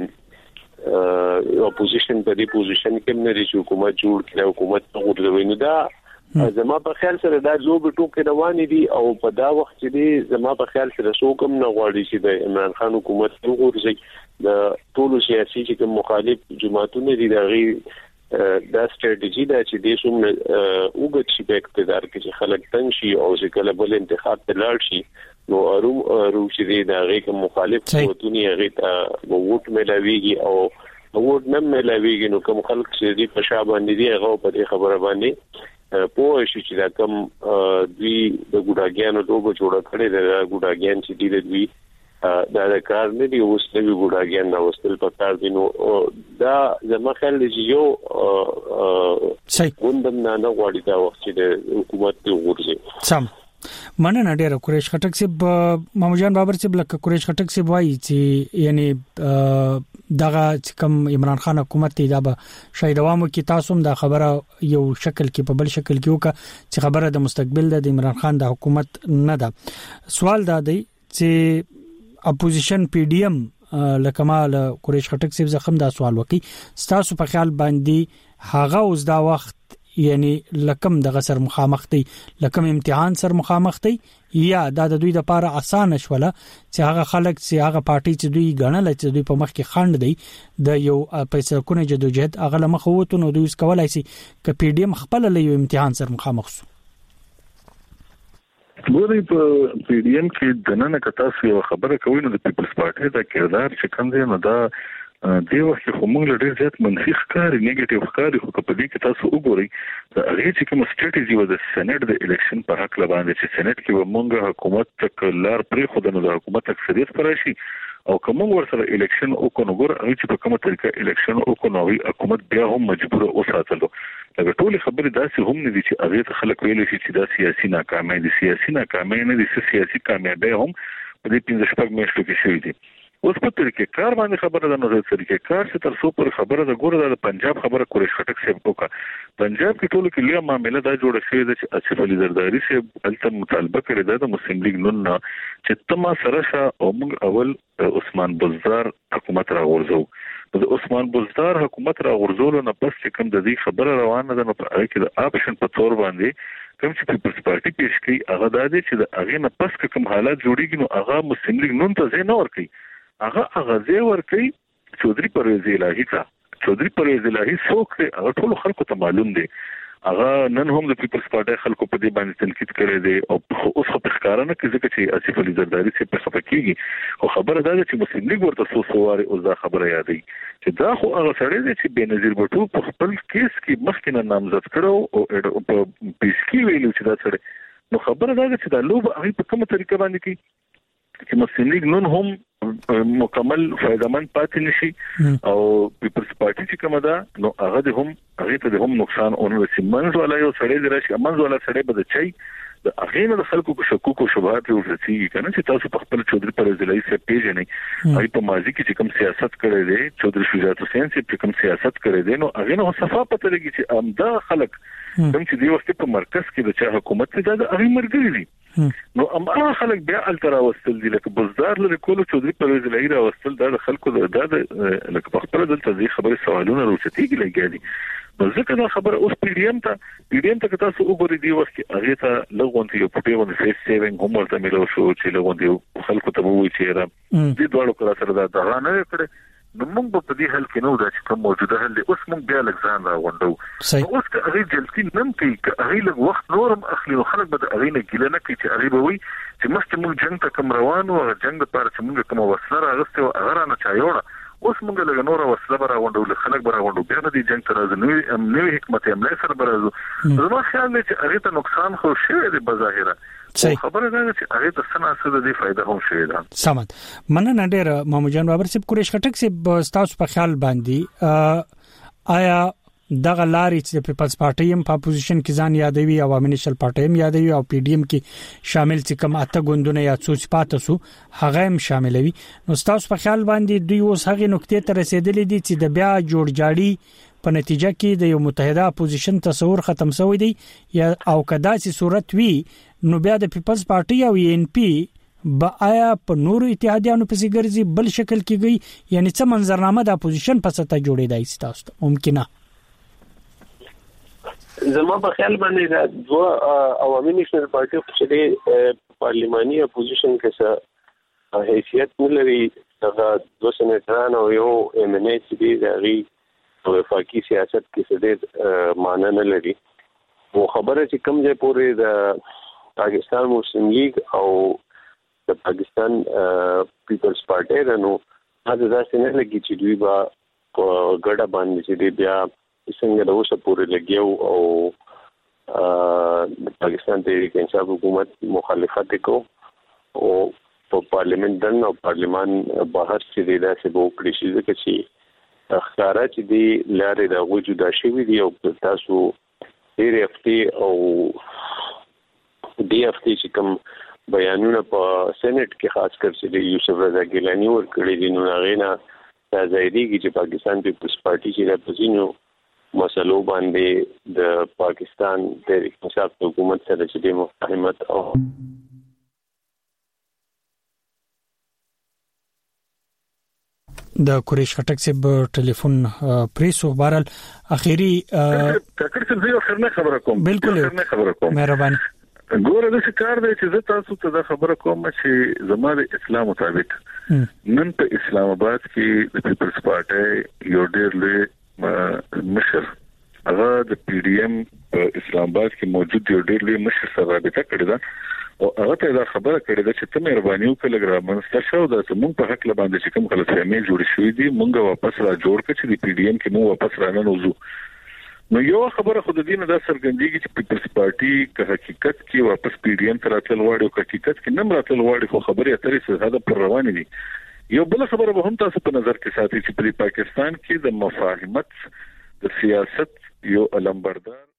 اپوزیشن په دې پوزیشن کې نه لري چې حکومت جوړ کړي حکومت وګورځوي نو دا زما په خیال سره دا زوب ټوکې روان دي او په دا وخت چې دی زما په خیال سره څوک هم نه غواړي چې د عمران خان حکومت وګورځي د ټول سیاسي چې کوم مخالف جماعتونه دي دغه دا ستراتیژي دا چې د شوم وګت شي په اقتدار کې چې خلک تنګ شي او چې کله بل انتخاب ته لاړ شي نو اروم روشي دی دغه کوم مخالف قوتونه هغه ته ووټ ملاويږي او ووټ نه ملاويږي نو کوم خلک چې دی په شابه باندې دی هغه په دې خبره باندې پوه شي چې دا کوم دوی د ګډاګیانو ټوبه جوړه کړې ده ګډاګیان چې دی دوی دا د کار نه دی اوس د ګډاګیان نو وستل په کار دي نو دا زما خیال دی چې یو غوندم نه نه غواړي دا وخت چې د حکومت ته ورځي
سم مننه ډیره قریش خټک صاحب محمد جان بابر صاحب لکه قریش خټک صاحب وایي چې یعنی دغه کم عمران خان حکومت ته دا به شاید دوام کې تاسو هم دا خبره یو شکل کې په بل شکل کې وکړه چې خبره د مستقبل د عمران خان د حکومت نه ده سوال دا دی چې اپوزیشن پی ډی ایم لکمال قریش خټک صاحب زخم دا سوال وکي تاسو په خیال باندې هاغه اوس دا وخت یعنی لکم د غسر مخامخ دی لکم امتحان سر مخامخ دی یا دا د دوی د لپاره اسانه شوله چې هغه خلک چې هغه پارټي چې دوی غنل چې دوی په مخ کې خند دی د یو پیسې کونه جدوجہد هغه لمخ وته نو دوی کولای شي ک پی ډی ایم خپل له یو امتحان سر مخامخ شو
ګورې په پی ډی ایم کې د نن کتا څه خبره کوي نو د پیپلز پارټي دا کردار چې کوم دی نو دا دی وخت خو موږ ډېر زیات منفي ښکاري نیگیټیو ښکاري خو په دې کې تاسو وګورئ دا هغه چې کوم سټریټیجی و د سېنات د الیکشن په حق لباندې چې سېنات کې موږ حکومت تک لار پرې خو د حکومت اکثریت پر شي او کوم ورسره الیکشن او کو نګور هغه چې په کومه طریقه الیکشن او کو نوې حکومت بیا هم مجبور او ساتلو لکه ټول خبره داسې هم نه دي چې هغه خلک ویل شي چې دا سیاسي ناکامي دي سیاسي ناکامي نه دي سیاسي کامیابی هم په دې پنځه شپږ میاشتو کې شوې دي. اوس په طریقې کار باندې خبره ده نو د طریقې کار چې تر څو پر خبره ده ګوره د پنجاب خبره قریش خټک صاحب وکړه. پنجاب کې ټول کې لوی معاملې دا جوړه شوې ده چې اسف علي زرداری صاحب الته مطالبه کړې ده د مسلم لیگ نن نه چې تما سره شا او موږ اول عثمان بزدار حکومت راغورځو. د عثمان بزدار حکومت راغورځولو نه پس چې کوم د دې خبره روانه ده نو په هغه کې د آپشن په تور باندې کوم چې پیپلز پارټي پیش کوي هغه دا دی چې د هغه نه پس کوم حالات جوړیږي نو هغه مسلم لیگ نن ته ځای نه ورکوي هغه اغازه ورکي چودري پرویز الهي کا چودري پرویز الهي څوک دی هغه ټول خلکو ته معلوم دی. هغه نن هم د پیپلز پارټي خلکو په دې باندې تنقید کړی دی او اوس خو په ښکارا نه کې ځکه چې اسف علي زرداری څخه په خپل کېږي خو خبره ده چې مسلم لیگ ورته سو سواري او دا خبره یادي چې دا خو هغه سړی دی چې بنظیر بټو په خپل کیس کې مخکې نه نامزد کړو او په پیش کې ویلو چې دا سړی نو خبره ده چې دا لوب هغه په کومه طریقه باندې کې چې مسلم لیگ نن هم مکمل فائدمن پاتې نشي او پیپلز پارټي چې کومه ده نو هغه هم هغه ته هم نقصان اون رسي منځ ولا یو سړی دی راشي منځ ولا سړی بده چي د هغه نه د خلکو کو شکوک او شبهات ورسي کنه چې تاسو په خپل چودري پرویز الهي سره پیژنې هغه په ماضي کې چې کوم سیاست کړی دی چودري شجاعت حسین چې کوم سیاست کړی دی نو هغه نه صفه پته لګي چې امدا خلک کوم چې دی وخت په مرکز کې د چا حکومت ته د هغه مرګري دي نو اما خلک بیا الترا وستل دي لکه بزدار لري کول چودري پرویز الهي را وستل د خلکو د لکه په خپل دلته ځي خبره سوالونه روچتيږي لګي نو ځکه دا خبره اوس پی ډی ایم ته پی ډی ایم ته تاسو وګورئ دی وخت هغه ته لغونته یو پټي ونه فیس سیوینګ هم ورته ملو شو چې لغونته خلکو ته وایي چې را دې دوړو کړه سره دا دا نه کړي نو موږ په دې حل کې نو دا چې کوم موجوده حل اوس موږ بیا الکساندر غونډو اوس که هغه جلسې نن کې هغه لږ وخت نورم اخلي نو خلک به هغه نه ګیله نه کوي چې هغه به وي چې مخکې موږ جنگ ته کوم روانو او جنگ لپاره چې موږ کوم وسله راغسته او هغه نه چایوړه اوس موږ له نور وسله به راغونډو خلک به راغونډو بیا د جنگ تر ازنوي نوې حکمت عمله سره برازو زما خیال دی چې هغه ته نقصان خو شوی دی بظاهره خبره ده چې هغه د سناسه د دې فائدہ هم شوی ده.
سمات مننه ډیر مامو جان بابر صاحب قریش خټک صاحب تاسو په خیال باندې آیا دغه لارې چې پیپلز پارټي هم په اپوزیشن کې ځان یادوي عوامي نېشنل پارټي هم یادوي او پی ډی ایم کې شامل چې کوم اته ګوندونه یا څو پاتې سو هغه هم شاملوي نو تاسو په خیال باندې دوی اوس هغه نقطې ته رسیدلې دي چې د بیا جوړ جاړي په نتیجه کې د یو متحده اپوزیشن تصور ختم شوی دی یا او کدا چې صورت وی نو بیا د پیپلز پارټي او ان پی با آیا په نورو اتحادیانو په سیګرزي بل شکل کېږي یعنی څه منظرنامه د اپوزیشن په ستا جوړېدای ستاسو ممکنه
زما په خیال باندې دا دوه عوامي نېشنل پارټي چې د پارلماني اپوزیشن کې څه حیثیت نه لري هغه دوه سېنیټران او یو ایم ان ای چې دی دغه وفاقي سیاست کې څه د معنی نه لري او خبره چې کوم ځای پورې د پاکستان مسلم لیگ او د پاکستان پیپلز پارټي نو دا ځکه نه لګي چې دوی با ګډه باندې چې بیا څنګه د اوسه پورې لګیو او د پاکستان تحریک انصاف حکومت مخالفت وکړو او په پارلیمنت دن او پارلیمان بهر چې دا څه وو کړی شي ځکه چې اختیارا چې دی لارې د وجوده شوی دی او تاسو ډېر هفته او دی هفته چې کوم بیانونه په سېنات کې خاص کر چې د یوسف رضا ګیلانی ور کړی دي نو هغه نه دا ځایږي چې پاکستان پیپلز پارټي چې د پزینو مسلو باندې د پاکستان تحریک انصاف حکومت سره چې د مفاهمت او
د قریش خټک صاحب ټلیفون پریسو بهرال اخیری
ککر څه یو خبره خبره کوم
بالکل
خبره کوم
مهرباني
ګوره د کار دی چې زه تاسو ته دا خبره کوم چې زموږ اسلام مطابق نن په اسلام آباد کې د پیپلز پارټي یو ډېر لوی مشر هغه د پی ډی ایم په اسلام آباد کې موجود یو ډېر لوی مشر سره رابطه کړې ده او هغه ته دا خبره کړې ده چې ته مهرباني وکړه ګرامن ستاسو د موږ په حق لباندې چې کوم غلطفهمي جوړ شوې دي موږ واپس را جوړ کړو چې د پی ډی ایم کې موږ واپس را نه وځو نو یو خبره خود دې نه دا سرګندېږي چې پیپلز پارټي که حقیقت کې واپس پی ډی ایم ته راتل غواړي او حقیقت کې نه راتل غواړي خو خبره اترې څه دا پر روان دي یو بل خبره به هم تاسو په نظر کې ساتئ چې په پاکستان کې د مفاهمت د سیاست یو علمبردار